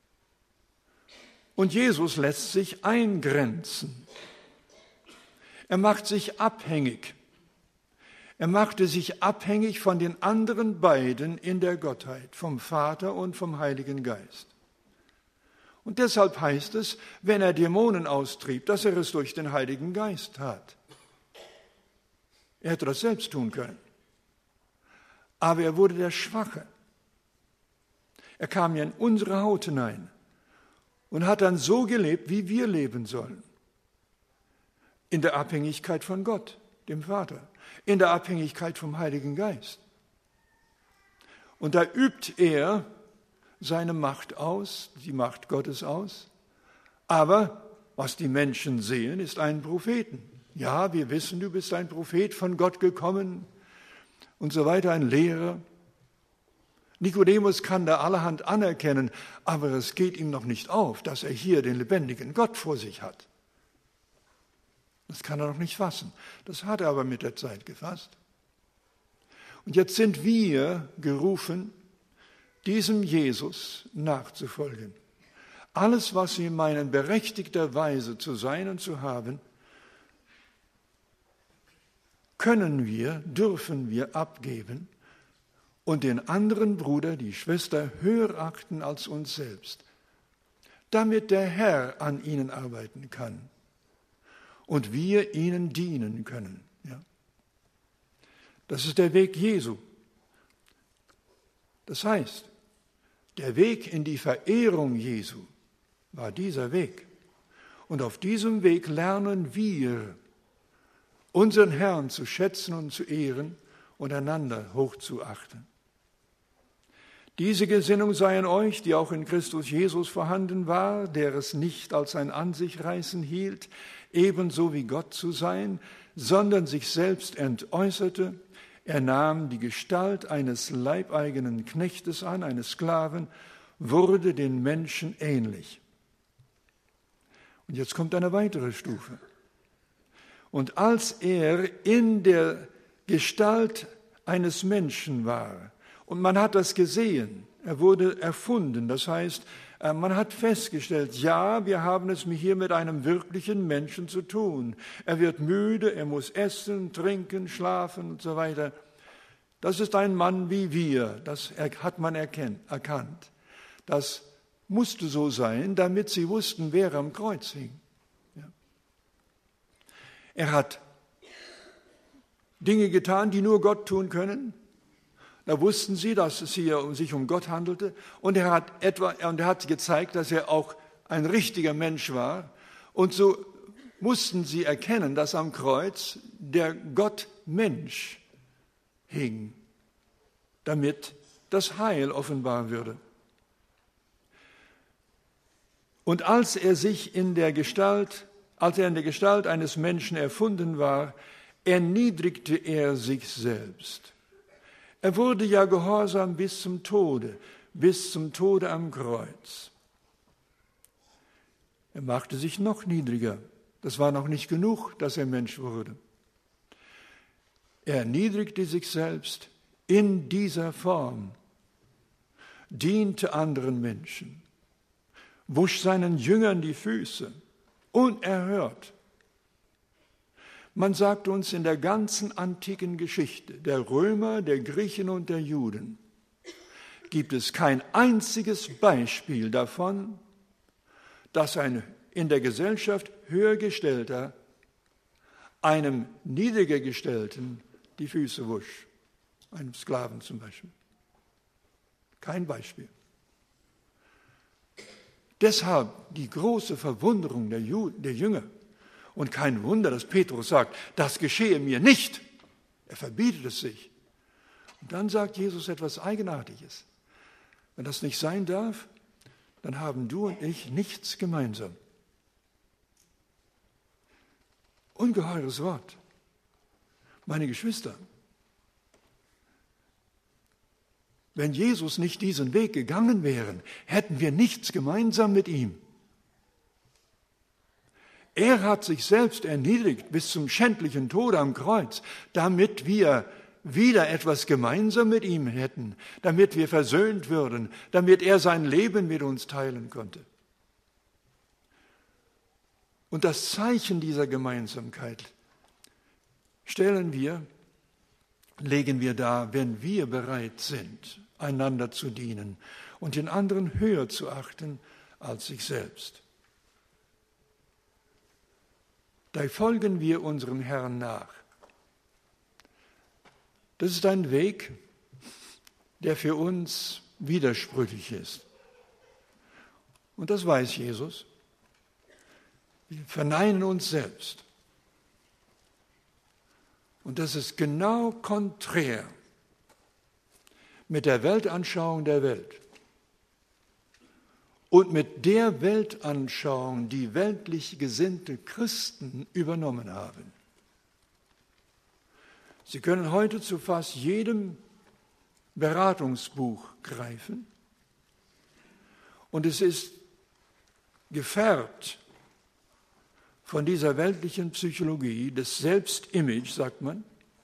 Und Jesus lässt sich eingrenzen. Er macht sich abhängig. Er machte sich abhängig von den anderen beiden in der Gottheit, vom Vater und vom Heiligen Geist. Und deshalb heißt es, wenn er Dämonen austrieb, dass er es durch den Heiligen Geist tat. Er hätte das selbst tun können. Aber er wurde der Schwache. Er kam ja in unsere Haut hinein und hat dann so gelebt, wie wir leben sollen. In der Abhängigkeit von Gott, dem Vater. In der Abhängigkeit vom Heiligen Geist. Und da übt er seine Macht aus, die Macht Gottes aus. Aber was die Menschen sehen, ist einen Propheten. Ja, wir wissen, du bist ein Prophet von Gott gekommen und so weiter, ein Lehrer. Nikodemus kann da allerhand anerkennen, aber es geht ihm noch nicht auf, dass er hier den lebendigen Gott vor sich hat. Das kann er noch nicht fassen. Das hat er aber mit der Zeit gefasst. Und jetzt sind wir gerufen, diesem Jesus nachzufolgen. Alles, was wir meinen, berechtigterweise zu sein und zu haben, können wir, dürfen wir abgeben und den anderen Bruder, die Schwester höher achten als uns selbst, damit der Herr an ihnen arbeiten kann und wir ihnen dienen können. Ja? Das ist der Weg Jesu. Das heißt, der Weg in die Verehrung Jesu war dieser Weg. Und auf diesem Weg lernen wir, unseren Herrn zu schätzen und zu ehren und einander hochzuachten. Diese Gesinnung sei in euch, die auch in Christus Jesus vorhanden war, der es nicht als ein An sich reißen hielt, ebenso wie Gott zu sein, sondern sich selbst entäußerte. Er nahm die Gestalt eines leibeigenen Knechtes an, eines Sklaven, wurde den Menschen ähnlich. Und jetzt kommt eine weitere Stufe. Und als er in der Gestalt eines Menschen war, und man hat das gesehen, er wurde erfunden, das heißt, man hat festgestellt, ja, wir haben es hier mit einem wirklichen Menschen zu tun. Er wird müde, er muss essen, trinken, schlafen und so weiter. Das ist ein Mann wie wir, das hat man erkannt. Das musste so sein, damit sie wussten, wer am Kreuz hing. Ja. Er hat Dinge getan, die nur Gott tun können. Da wussten sie, dass es hier sich um Gott handelte. Und er hat gezeigt, dass er auch ein richtiger Mensch war. Und so mussten sie erkennen, dass am Kreuz der Gott-Mensch hing, damit das Heil offenbar würde. Und als er in der Gestalt eines Menschen erfunden war, erniedrigte er sich selbst. Er wurde ja gehorsam bis zum Tode am Kreuz. Er machte sich noch niedriger. Das war noch nicht genug, dass er Mensch wurde. Er erniedrigte sich selbst in dieser Form, diente anderen Menschen, wusch seinen Jüngern die Füße, unerhört. Man sagt uns in der ganzen antiken Geschichte der Römer, der Griechen und der Juden, gibt es kein einziges Beispiel davon, dass ein in der Gesellschaft höhergestellter einem niedriger Gestellten die Füße wusch, einem Sklaven zum Beispiel. Kein Beispiel. Deshalb die große Verwunderung der Jünger. Und kein Wunder, dass Petrus sagt, das geschehe mir nicht. Er verbietet es sich. Und dann sagt Jesus etwas Eigenartiges. Wenn das nicht sein darf, dann haben du und ich nichts gemeinsam. Ungeheures Wort. Meine Geschwister, wenn Jesus nicht diesen Weg gegangen wäre, hätten wir nichts gemeinsam mit ihm. Er hat sich selbst erniedrigt bis zum schändlichen Tode am Kreuz, damit wir wieder etwas gemeinsam mit ihm hätten, damit wir versöhnt würden, damit er sein Leben mit uns teilen konnte. Und das Zeichen dieser Gemeinsamkeit legen wir dar, wenn wir bereit sind, einander zu dienen und den anderen höher zu achten als sich selbst. Da folgen wir unserem Herrn nach. Das ist ein Weg, der für uns widersprüchlich ist. Und das weiß Jesus. Wir verneinen uns selbst. Und das ist genau konträr mit der Weltanschauung der Welt. und mit der Weltanschauung, die weltlich gesinnte Christen übernommen haben. Sie können heute zu fast jedem Beratungsbuch greifen und es ist gefärbt von dieser weltlichen Psychologie, des Selbstimage, sagt man,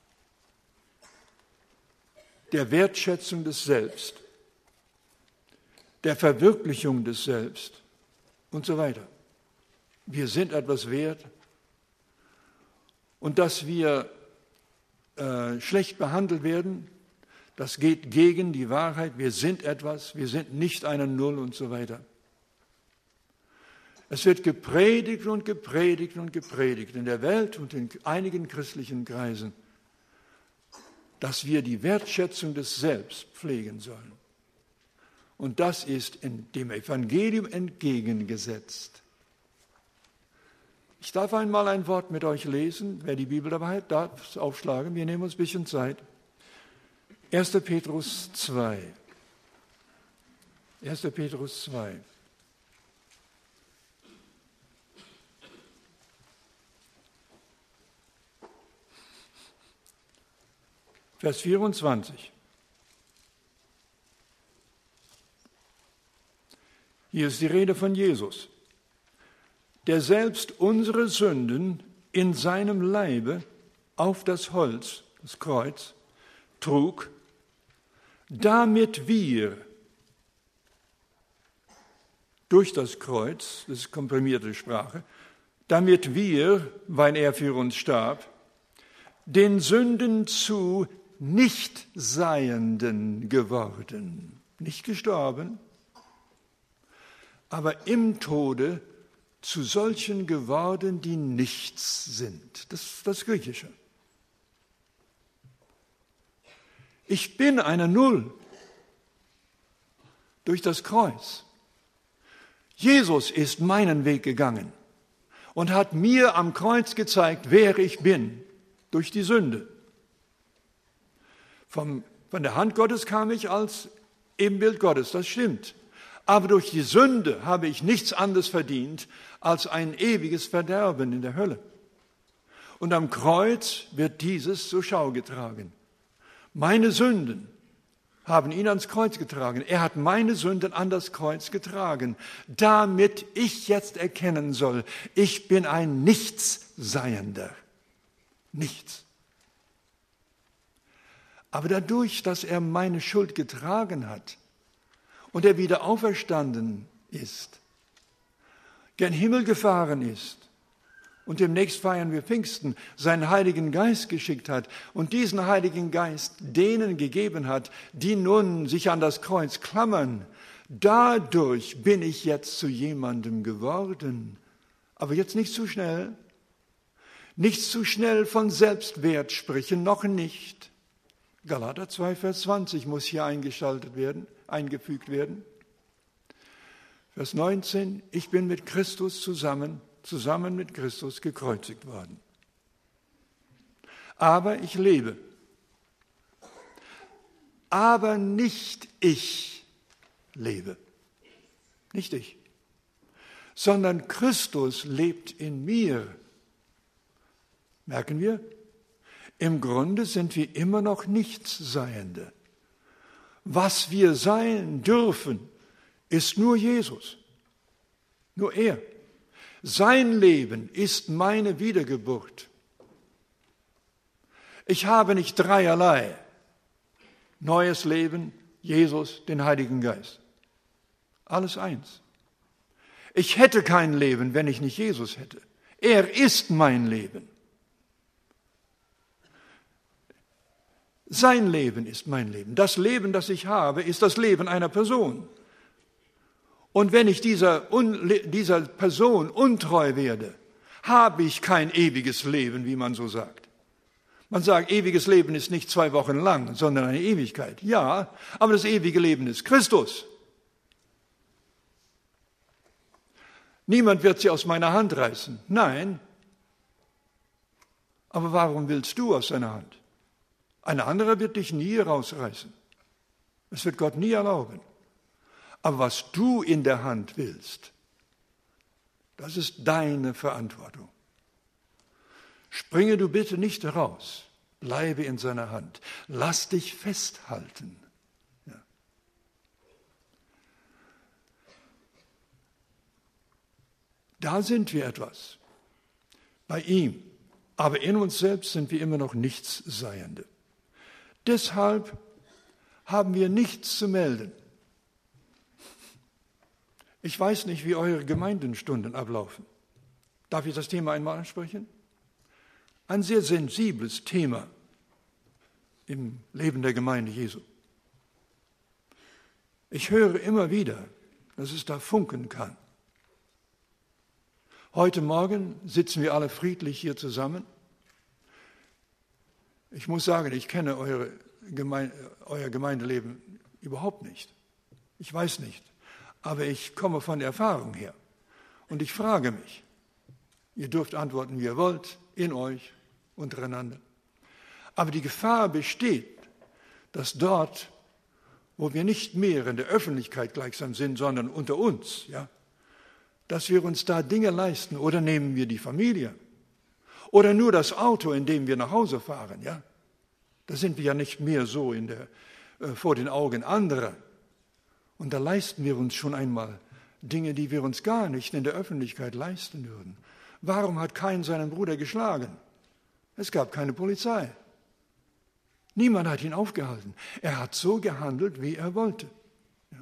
der Wertschätzung des Selbst, der Verwirklichung des Selbst und so weiter. Wir sind etwas wert und dass wir schlecht behandelt werden, das geht gegen die Wahrheit. Wir sind etwas, wir sind nicht eine Null und so weiter. Es wird gepredigt und gepredigt und gepredigt in der Welt und in einigen christlichen Kreisen, dass wir die Wertschätzung des Selbst pflegen sollen. Und das ist in dem Evangelium entgegengesetzt. Ich darf einmal ein Wort mit euch lesen. Wer die Bibel dabei hat, darf es aufschlagen. Wir nehmen uns ein bisschen Zeit. 1. Petrus 2. 1. Petrus 2. Vers 24. Hier ist die Rede von Jesus, der selbst unsere Sünden in seinem Leibe auf das Holz, das Kreuz, trug, damit wir durch das Kreuz, das ist komprimierte Sprache, damit wir, weil er für uns starb, den Sünden zu Nichtseienden geworden, nicht gestorben, aber im Tode zu solchen geworden, die nichts sind. Das ist das Griechische. Ich bin eine Null durch das Kreuz. Jesus ist meinen Weg gegangen und hat mir am Kreuz gezeigt, wer ich bin, durch die Sünde. Von der Hand Gottes kam ich als Ebenbild Gottes, das stimmt. Aber durch die Sünde habe ich nichts anderes verdient als ein ewiges Verderben in der Hölle. Und am Kreuz wird dieses zur Schau getragen. Meine Sünden haben ihn ans Kreuz getragen. Er hat meine Sünden an das Kreuz getragen, damit ich jetzt erkennen soll, ich bin ein Nichtsseiender. Nichts. Aber dadurch, dass er meine Schuld getragen hat und er wieder auferstanden ist, gen Himmel gefahren ist und demnächst feiern wir Pfingsten, seinen Heiligen Geist geschickt hat und diesen Heiligen Geist denen gegeben hat, die nun sich an das Kreuz klammern, dadurch bin ich jetzt zu jemandem geworden. Aber jetzt nicht zu schnell. Nicht zu schnell von Selbstwert sprechen, noch nicht. Galater 2, Vers 20 muss hier eingefügt werden. Vers 19, ich bin mit Christus zusammen mit Christus gekreuzigt worden. Aber ich lebe. Aber nicht ich lebe. Nicht ich. Sondern Christus lebt in mir. Merken wir? Im Grunde sind wir immer noch Nichtsseiende. Was wir sein dürfen, ist nur Jesus. Nur er. Sein Leben ist meine Wiedergeburt. Ich habe nicht dreierlei. Neues Leben, Jesus, den Heiligen Geist. Alles eins. Ich hätte kein Leben, wenn ich nicht Jesus hätte. Er ist mein Leben. Sein Leben ist mein Leben. Das Leben, das ich habe, ist das Leben einer Person. Und wenn ich dieser Person untreu werde, habe ich kein ewiges Leben, wie man so sagt. Man sagt, ewiges Leben ist nicht 2 Wochen lang, sondern eine Ewigkeit. Ja, aber das ewige Leben ist Christus. Niemand wird sie aus meiner Hand reißen. Nein. Aber warum willst du aus seiner Hand? Ein anderer wird dich nie rausreißen. Es wird Gott nie erlauben. Aber was du in der Hand willst, das ist deine Verantwortung. Springe du bitte nicht raus, bleibe in seiner Hand, lass dich festhalten. Ja. Da sind wir etwas, bei ihm, aber in uns selbst sind wir immer noch Nichtsseiende. Deshalb haben wir nichts zu melden. Ich weiß nicht, wie eure Gemeindenstunden ablaufen. Darf ich das Thema einmal ansprechen? Ein sehr sensibles Thema im Leben der Gemeinde Jesu. Ich höre immer wieder, dass es da funken kann. Heute Morgen sitzen wir alle friedlich hier zusammen. Ich muss sagen, ich kenne euer Gemeindeleben überhaupt nicht. Ich weiß nicht, aber ich komme von der Erfahrung her. Und ich frage mich, ihr dürft antworten, wie ihr wollt, in euch, untereinander. Aber die Gefahr besteht, dass dort, wo wir nicht mehr in der Öffentlichkeit gleichsam sind, sondern unter uns, ja, dass wir uns da Dinge leisten. Oder nehmen wir die Familie. Oder nur das Auto, in dem wir nach Hause fahren, ja. Da sind wir ja nicht mehr so vor den Augen anderer. Und da leisten wir uns schon einmal Dinge, die wir uns gar nicht in der Öffentlichkeit leisten würden. Warum hat Kain seinen Bruder geschlagen? Es gab keine Polizei. Niemand hat ihn aufgehalten. Er hat so gehandelt, wie er wollte. Ja.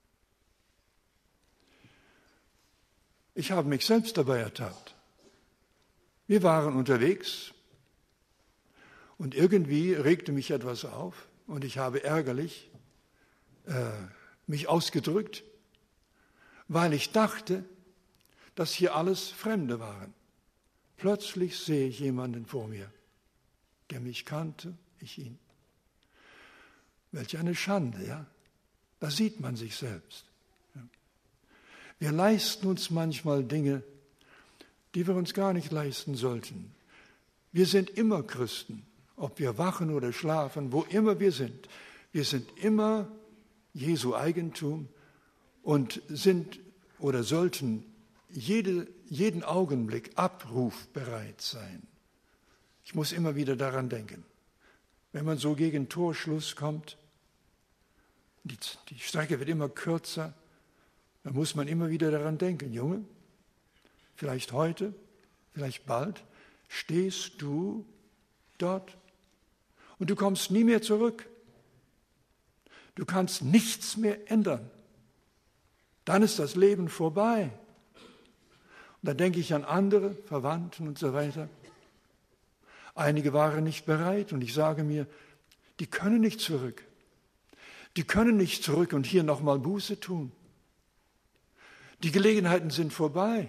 Ich habe mich selbst dabei ertappt. Wir waren unterwegs und irgendwie regte mich etwas auf und ich habe ärgerlich mich ausgedrückt, weil ich dachte, dass hier alles Fremde waren. Plötzlich sehe ich jemanden vor mir, der mich kannte, ich ihn. Welch eine Schande, ja? Da sieht man sich selbst. Ja. Wir leisten uns manchmal Dinge, die wir uns gar nicht leisten sollten. Wir sind immer Christen, ob wir wachen oder schlafen, wo immer wir sind. Wir sind immer Jesu Eigentum und sind oder sollten jeden Augenblick abrufbereit sein. Ich muss immer wieder daran denken. Wenn man so gegen Torschluss kommt, die Strecke wird immer kürzer, dann muss man immer wieder daran denken, Junge, vielleicht heute, vielleicht bald, stehst du dort und du kommst nie mehr zurück. Du kannst nichts mehr ändern. Dann ist das Leben vorbei. Und dann denke ich an andere, Verwandten und so weiter. Einige waren nicht bereit und ich sage mir, die können nicht zurück. Die können nicht zurück und hier nochmal Buße tun. Die Gelegenheiten sind vorbei.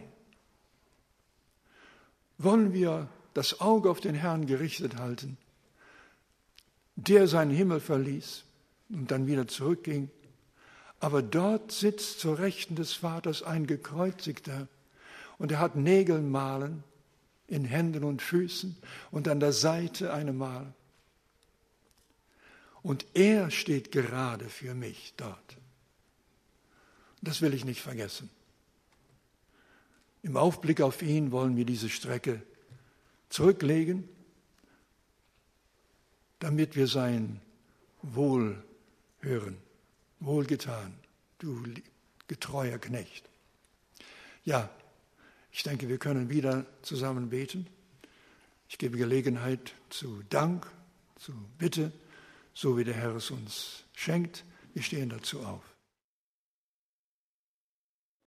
Wollen wir das Auge auf den Herrn gerichtet halten, der seinen Himmel verließ und dann wieder zurückging, aber dort sitzt zur Rechten des Vaters ein Gekreuzigter und er hat Nägelmalen in Händen und Füßen und an der Seite eine Mal. Und er steht gerade für mich dort. Das will ich nicht vergessen. Im Aufblick auf ihn wollen wir diese Strecke zurücklegen, damit wir sein Wohl hören. Wohlgetan, du getreuer Knecht. Ja, ich denke, wir können wieder zusammen beten. Ich gebe Gelegenheit zu Dank, zu Bitte, so wie der Herr es uns schenkt. Wir stehen dazu auf.